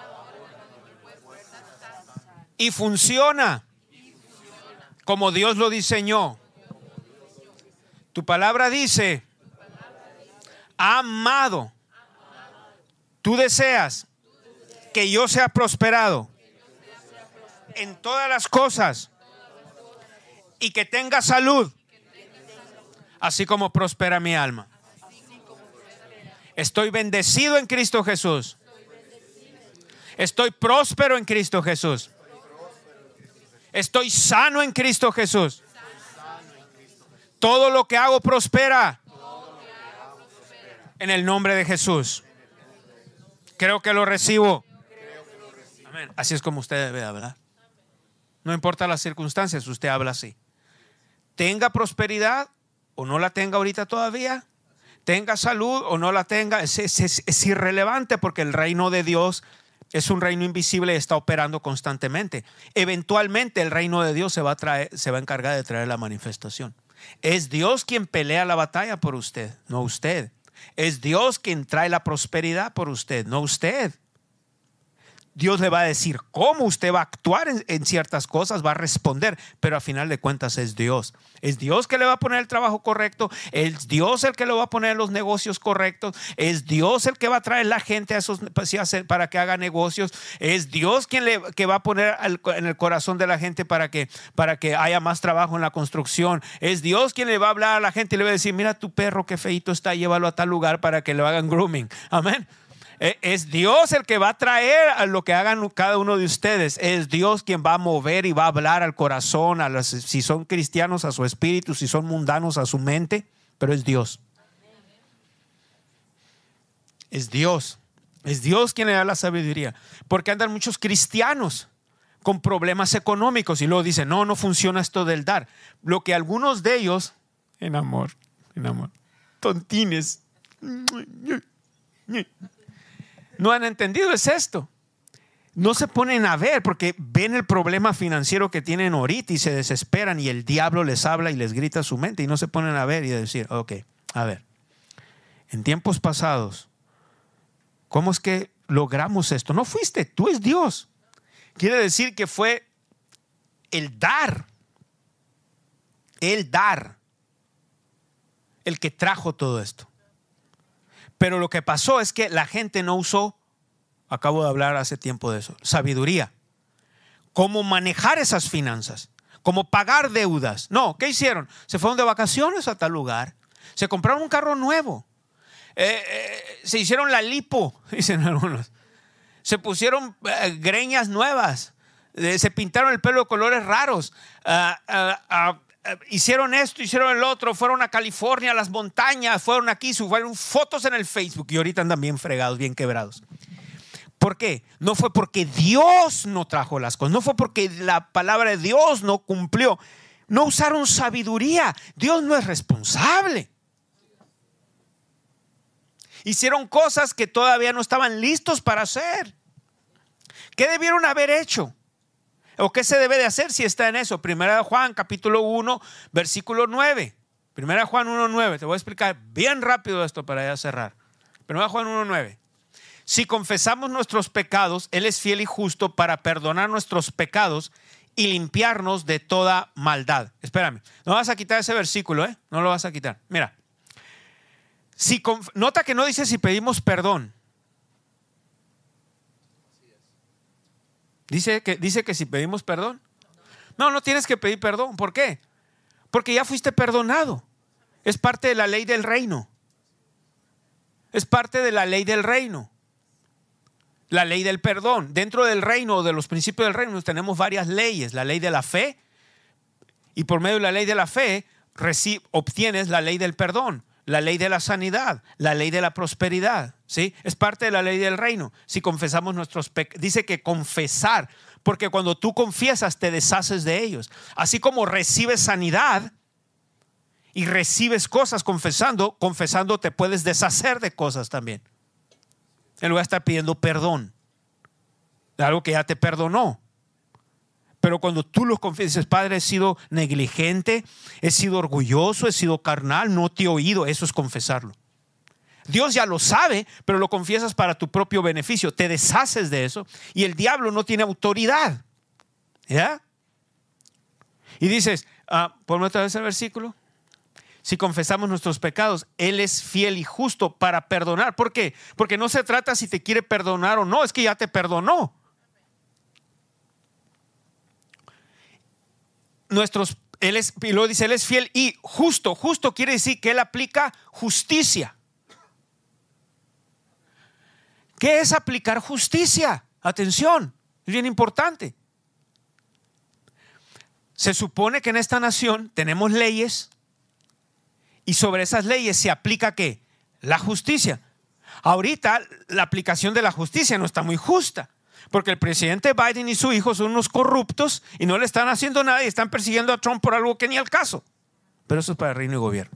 y funciona como Dios lo diseñó. Tu palabra dice, amado, tú deseas que yo sea prosperado en todas las cosas y que tenga salud, así como prospera mi alma. Estoy bendecido en Cristo Jesús. Estoy próspero en Cristo Jesús. Estoy sano en Cristo Jesús. Todo lo que hago prospera en el nombre de Jesús. Creo que lo recibo. Amén. Amén. Así es como usted debe hablar. No importa las circunstancias, usted habla así. Tenga prosperidad o no la tenga ahorita todavía, tenga salud o no la tenga, es, es, es, es irrelevante, porque el reino de Dios es un reino invisible y está operando constantemente. Eventualmente el reino de Dios se va a traer, se va a encargar de traer la manifestación. Es Dios quien pelea la batalla por usted, no usted. Es Dios quien trae la prosperidad por usted, no usted. Dios le va a decir cómo usted va a actuar en, en ciertas cosas, va a responder, pero a final de cuentas es Dios. Es Dios que le va a poner el trabajo correcto, es Dios el que le va a poner los negocios correctos, es Dios el que va a traer la gente a esos, para que haga negocios, es Dios quien le, que va a poner al, en el corazón de la gente para que, para que haya más trabajo en la construcción. Es Dios quien le va a hablar a la gente y le va a decir: mira tu perro qué feito está, llévalo a tal lugar para que le hagan grooming. Amén. Es Dios el que va a traer a lo que hagan cada uno de ustedes. Es Dios quien va a mover y va a hablar al corazón, a las, si son cristianos a su espíritu, si son mundanos a su mente, pero es Dios. Es Dios. Es Dios quien le da la sabiduría. Porque andan muchos cristianos con problemas económicos y luego dicen: no, no funciona esto del dar. Lo que algunos de ellos, en amor, en amor, tontines, no han entendido es esto. No se ponen a ver, porque ven el problema financiero que tienen ahorita y se desesperan, y el diablo les habla y les grita a su mente, y no se ponen a ver y a decir: ok, a ver, en tiempos pasados, ¿cómo es que logramos esto? No fuiste tú, es Dios. Quiere decir que fue el dar, el dar, el que trajo todo esto. Pero lo que pasó es que la gente no usó, acabo de hablar hace tiempo de eso, sabiduría. Cómo manejar esas finanzas, cómo pagar deudas. No, ¿qué hicieron? Se fueron de vacaciones a tal lugar, se compraron un carro nuevo, eh, eh, se hicieron la lipo, dicen algunos, se pusieron eh, greñas nuevas, eh, se pintaron el pelo de colores raros, uh, uh, uh, hicieron esto, hicieron el otro, fueron a California, a las montañas, fueron aquí, subieron fotos en el Facebook, y ahorita andan bien fregados, bien quebrados. ¿Por qué? No fue porque Dios no trajo las cosas, no fue porque la palabra de Dios no cumplió, no usaron sabiduría. Dios no es responsable. Hicieron cosas que todavía no estaban listos para hacer. ¿Qué debieron haber hecho? ¿O qué se debe de hacer si está en eso? Primera de Juan, capítulo uno, versículo nueve. Primera de Juan uno, nueve. Te voy a explicar bien rápido esto para ya cerrar. Primera de Juan uno, nueve. Si confesamos nuestros pecados, Él es fiel y justo para perdonar nuestros pecados y limpiarnos de toda maldad. Espérame, no vas a quitar ese versículo, ¿eh? No lo vas a quitar. Mira, si nota que no dice si pedimos perdón. Dice que, dice que si pedimos perdón. No, no tienes que pedir perdón. ¿Por qué? Porque ya fuiste perdonado. Es parte de la ley del reino. Es parte de la ley del reino. La ley del perdón. Dentro del reino, de los principios del reino, tenemos varias leyes. La ley de la fe. Y por medio de la ley de la fe obtienes la ley del perdón, la ley de la sanidad, la ley de la prosperidad. ¿Sí? Es parte de la ley del reino. Si confesamos nuestros pecados, dice que confesar, porque cuando tú confiesas te deshaces de ellos. Así como recibes sanidad y recibes cosas confesando, confesando te puedes deshacer de cosas también. En lugar de estar pidiendo perdón de algo que ya te perdonó. Pero cuando tú lo confiesas: Padre, he sido negligente, he sido orgulloso, he sido carnal, no te he oído. Eso es confesarlo. Dios ya lo sabe, pero lo confiesas para tu propio beneficio. Te deshaces de eso y el diablo no tiene autoridad. ¿Ya? Y dices, ah, ponme otra vez el versículo. Si confesamos nuestros pecados, Él es fiel y justo para perdonar. ¿Por qué? Porque no se trata si te quiere perdonar o no, es que ya te perdonó. Nuestros, él es, y luego dice, Él es fiel y justo. Justo quiere decir que Él aplica justicia. ¿Qué es aplicar justicia? Atención, es bien importante. Se supone que en esta nación tenemos leyes y sobre esas leyes se aplica ¿qué? La justicia. Ahorita la aplicación de la justicia no está muy justa. Porque el presidente Biden y su hijo son unos corruptos y no le están haciendo nada y están persiguiendo a Trump por algo que ni al caso. Pero eso es para el reino y gobierno.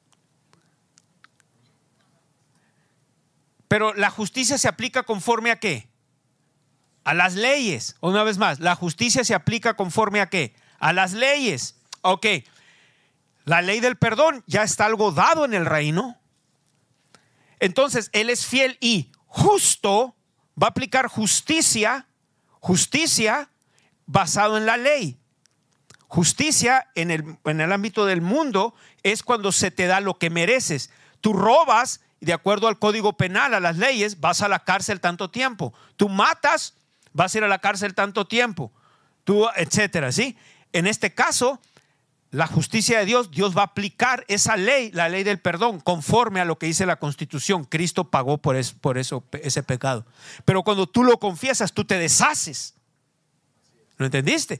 Pero la justicia se aplica conforme a ¿qué? A las leyes. Una vez más, la justicia se aplica conforme a ¿qué? A las leyes. Ok. La ley del perdón ya está algo dado en el reino. Entonces, Él es fiel y justo. Va a aplicar justicia. Justicia basado en la ley. Justicia en el, en el ámbito del mundo es cuando se te da lo que mereces. Tú robas, de acuerdo al código penal, a las leyes, vas a la cárcel tanto tiempo. Tú matas, vas a ir a la cárcel tanto tiempo. Tú, etcétera, ¿sí? En este caso, la justicia de Dios, Dios va a aplicar esa ley, la ley del perdón, conforme a lo que dice la Constitución. Cristo pagó por, eso, por eso, ese pecado. Pero cuando tú lo confiesas, tú te deshaces. ¿Lo entendiste?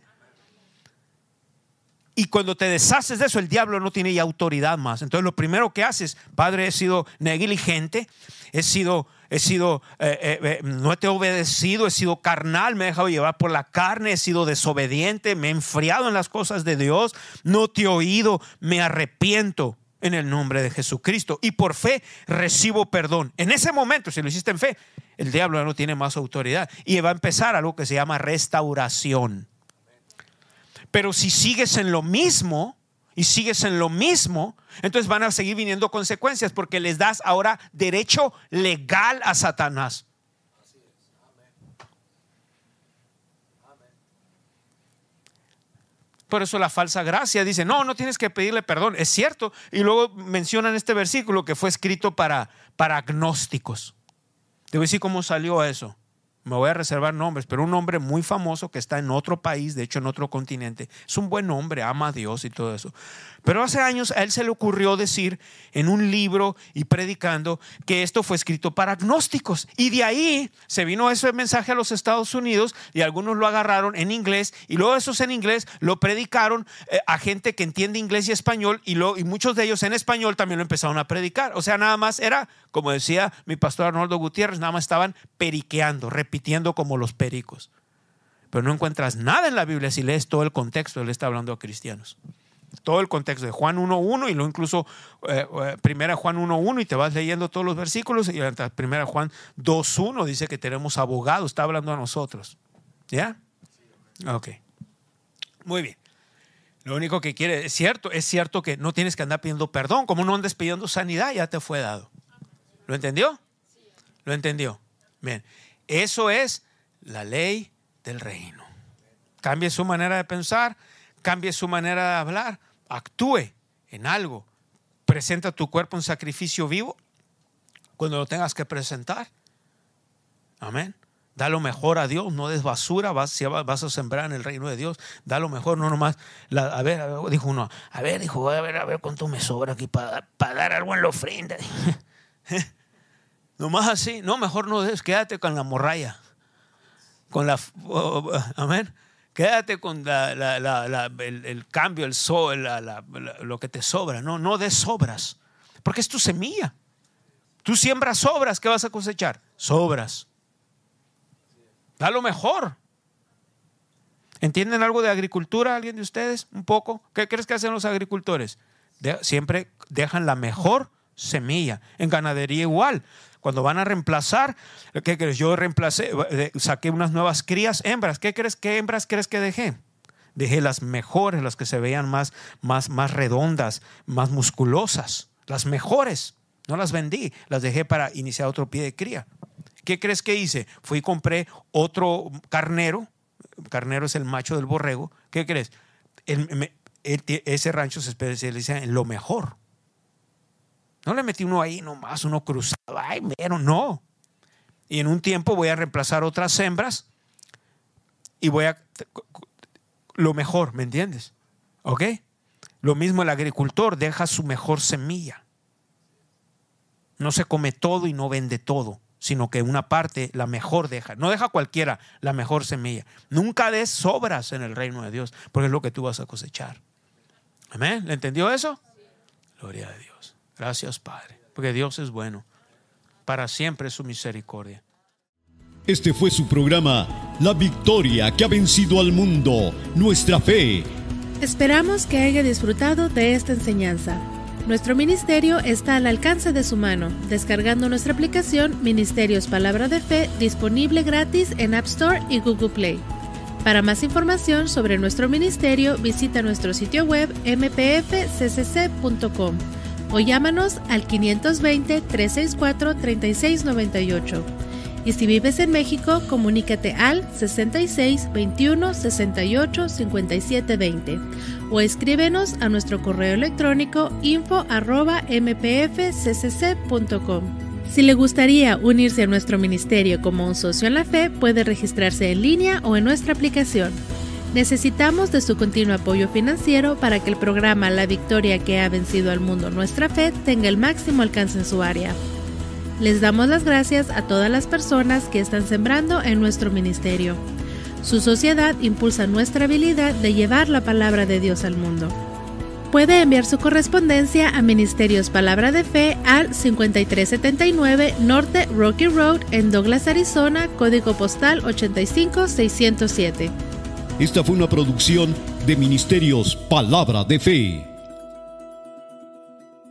Y cuando te deshaces de eso, el diablo no tiene ya autoridad más. Entonces lo primero que haces: Padre, he sido negligente, he sido, he sido eh, eh, eh, no te he obedecido, he sido carnal, me he dejado llevar por la carne, he sido desobediente, me he enfriado en las cosas de Dios, no te he oído, me arrepiento en el nombre de Jesucristo y por fe recibo perdón. En ese momento, si lo hiciste en fe, el diablo ya no tiene más autoridad y va a empezar algo que se llama restauración. Pero si sigues en lo mismo y sigues en lo mismo, entonces van a seguir viniendo consecuencias, porque les das ahora derecho legal a Satanás. Así es. Amén. Amén. Por eso la falsa gracia dice: no, no tienes que pedirle perdón. Es cierto. Y luego mencionan este versículo que fue escrito para, para agnósticos. Te voy a decir cómo salió eso. Me voy a reservar nombres, pero un hombre muy famoso que está en otro país, de hecho en otro continente. Es un buen hombre, ama a Dios y todo eso. Pero hace años a él se le ocurrió decir en un libro y predicando que esto fue escrito para agnósticos. Y de ahí se vino ese mensaje a los Estados Unidos y algunos lo agarraron en inglés y luego esos en inglés lo predicaron eh, a gente que entiende inglés y español y, lo, y muchos de ellos en español también lo empezaron a predicar. O sea, nada más era, como decía mi pastor Arnoldo Gutiérrez, nada más estaban periqueando, repitiendo como los pericos. Pero no encuentras nada en la Biblia si lees todo el contexto. Él está hablando a cristianos. Todo el contexto de Juan uno uno y luego incluso eh, eh, primera Juan uno uno y te vas leyendo todos los versículos y primera Juan dos uno dice que tenemos abogado, está hablando a nosotros. ¿Ya? Ok. Muy bien. Lo único que quiere, es cierto, es cierto que no tienes que andar pidiendo perdón. Como no andes pidiendo sanidad, ya te fue dado. ¿Lo entendió? ¿Lo entendió? Bien. Eso es la ley del reino. Cambie su manera de pensar, cambie su manera de hablar, actúe en algo. Presenta tu cuerpo en sacrificio vivo cuando lo tengas que presentar. Amén. Da lo mejor a Dios, no des basura. Vas, si vas a sembrar en el reino de Dios, da lo mejor, no nomás. La, a, ver, a ver, dijo uno, a ver, dijo, a ver, a ver cuánto me sobra aquí para, para dar algo en la ofrenda. Nomás así, no, mejor no des, quédate con la morralla, con la, oh, oh, amén. Quédate con la, la, la, la, el, el cambio, el so, la, la, la, lo que te sobra. No, no des sobras, porque es tu semilla. Tú siembras sobras, ¿qué vas a cosechar? Sobras. Da lo mejor. ¿Entienden algo de agricultura alguien de ustedes? ¿Un poco? ¿Qué crees que hacen los agricultores? De, siempre dejan la mejor semilla. En ganadería igual. Cuando van a reemplazar, ¿qué crees? Yo reemplacé, saqué unas nuevas crías hembras. ¿Qué crees? ¿Qué hembras crees que dejé? Dejé las mejores, las que se veían más, más, más redondas, más musculosas. Las mejores. No las vendí, las dejé para iniciar otro pie de cría. ¿Qué crees que hice? Fui y compré otro carnero. Carnero es el macho del borrego. ¿Qué crees? El, el, ese rancho se especializa en lo mejor. No le metí uno ahí nomás, uno cruzado. Ay, pero no. Y en un tiempo voy a reemplazar otras hembras y voy a... Lo mejor, ¿me entiendes? ¿Ok? Lo mismo el agricultor, deja su mejor semilla. No se come todo y no vende todo, sino que una parte, la mejor deja. No deja cualquiera, la mejor semilla. Nunca des sobras en el reino de Dios, porque es lo que tú vas a cosechar. ¿Amén? ¿Le entendió eso? Gloria a Dios. Gracias, Padre, porque Dios es bueno. Para siempre es su misericordia. Este fue su programa, La Victoria que ha vencido al mundo, nuestra fe. Esperamos que haya disfrutado de esta enseñanza. Nuestro ministerio está al alcance de su mano, descargando nuestra aplicación Ministerios Palabra de Fe, disponible gratis en App Store y Google Play. Para más información sobre nuestro ministerio, visita nuestro sitio web m p f c c c punto com o llámanos al quinientos veinte, trescientos sesenta y cuatro, treinta y seis noventa y ocho. Y si vives en México, comunícate al sesenta y seis, veintiuno, sesenta y ocho, cincuenta y siete veinte o escríbenos a nuestro correo electrónico info arroba m p f c c c punto com. Si le gustaría unirse a nuestro ministerio como un socio en la fe, puede registrarse en línea o en nuestra aplicación. Necesitamos de su continuo apoyo financiero para que el programa La Victoria que ha vencido al mundo, nuestra fe, tenga el máximo alcance en su área. Les damos las gracias a todas las personas que están sembrando en nuestro ministerio. Su sociedad impulsa nuestra habilidad de llevar la palabra de Dios al mundo. Puede enviar su correspondencia a Ministerios Palabra de Fe al cincuenta y tres setenta y nueve Norte Rocky Road en Douglas, Arizona, código postal ochenta y cinco seiscientos siete. Esta fue una producción de Ministerios Palabra de Fe.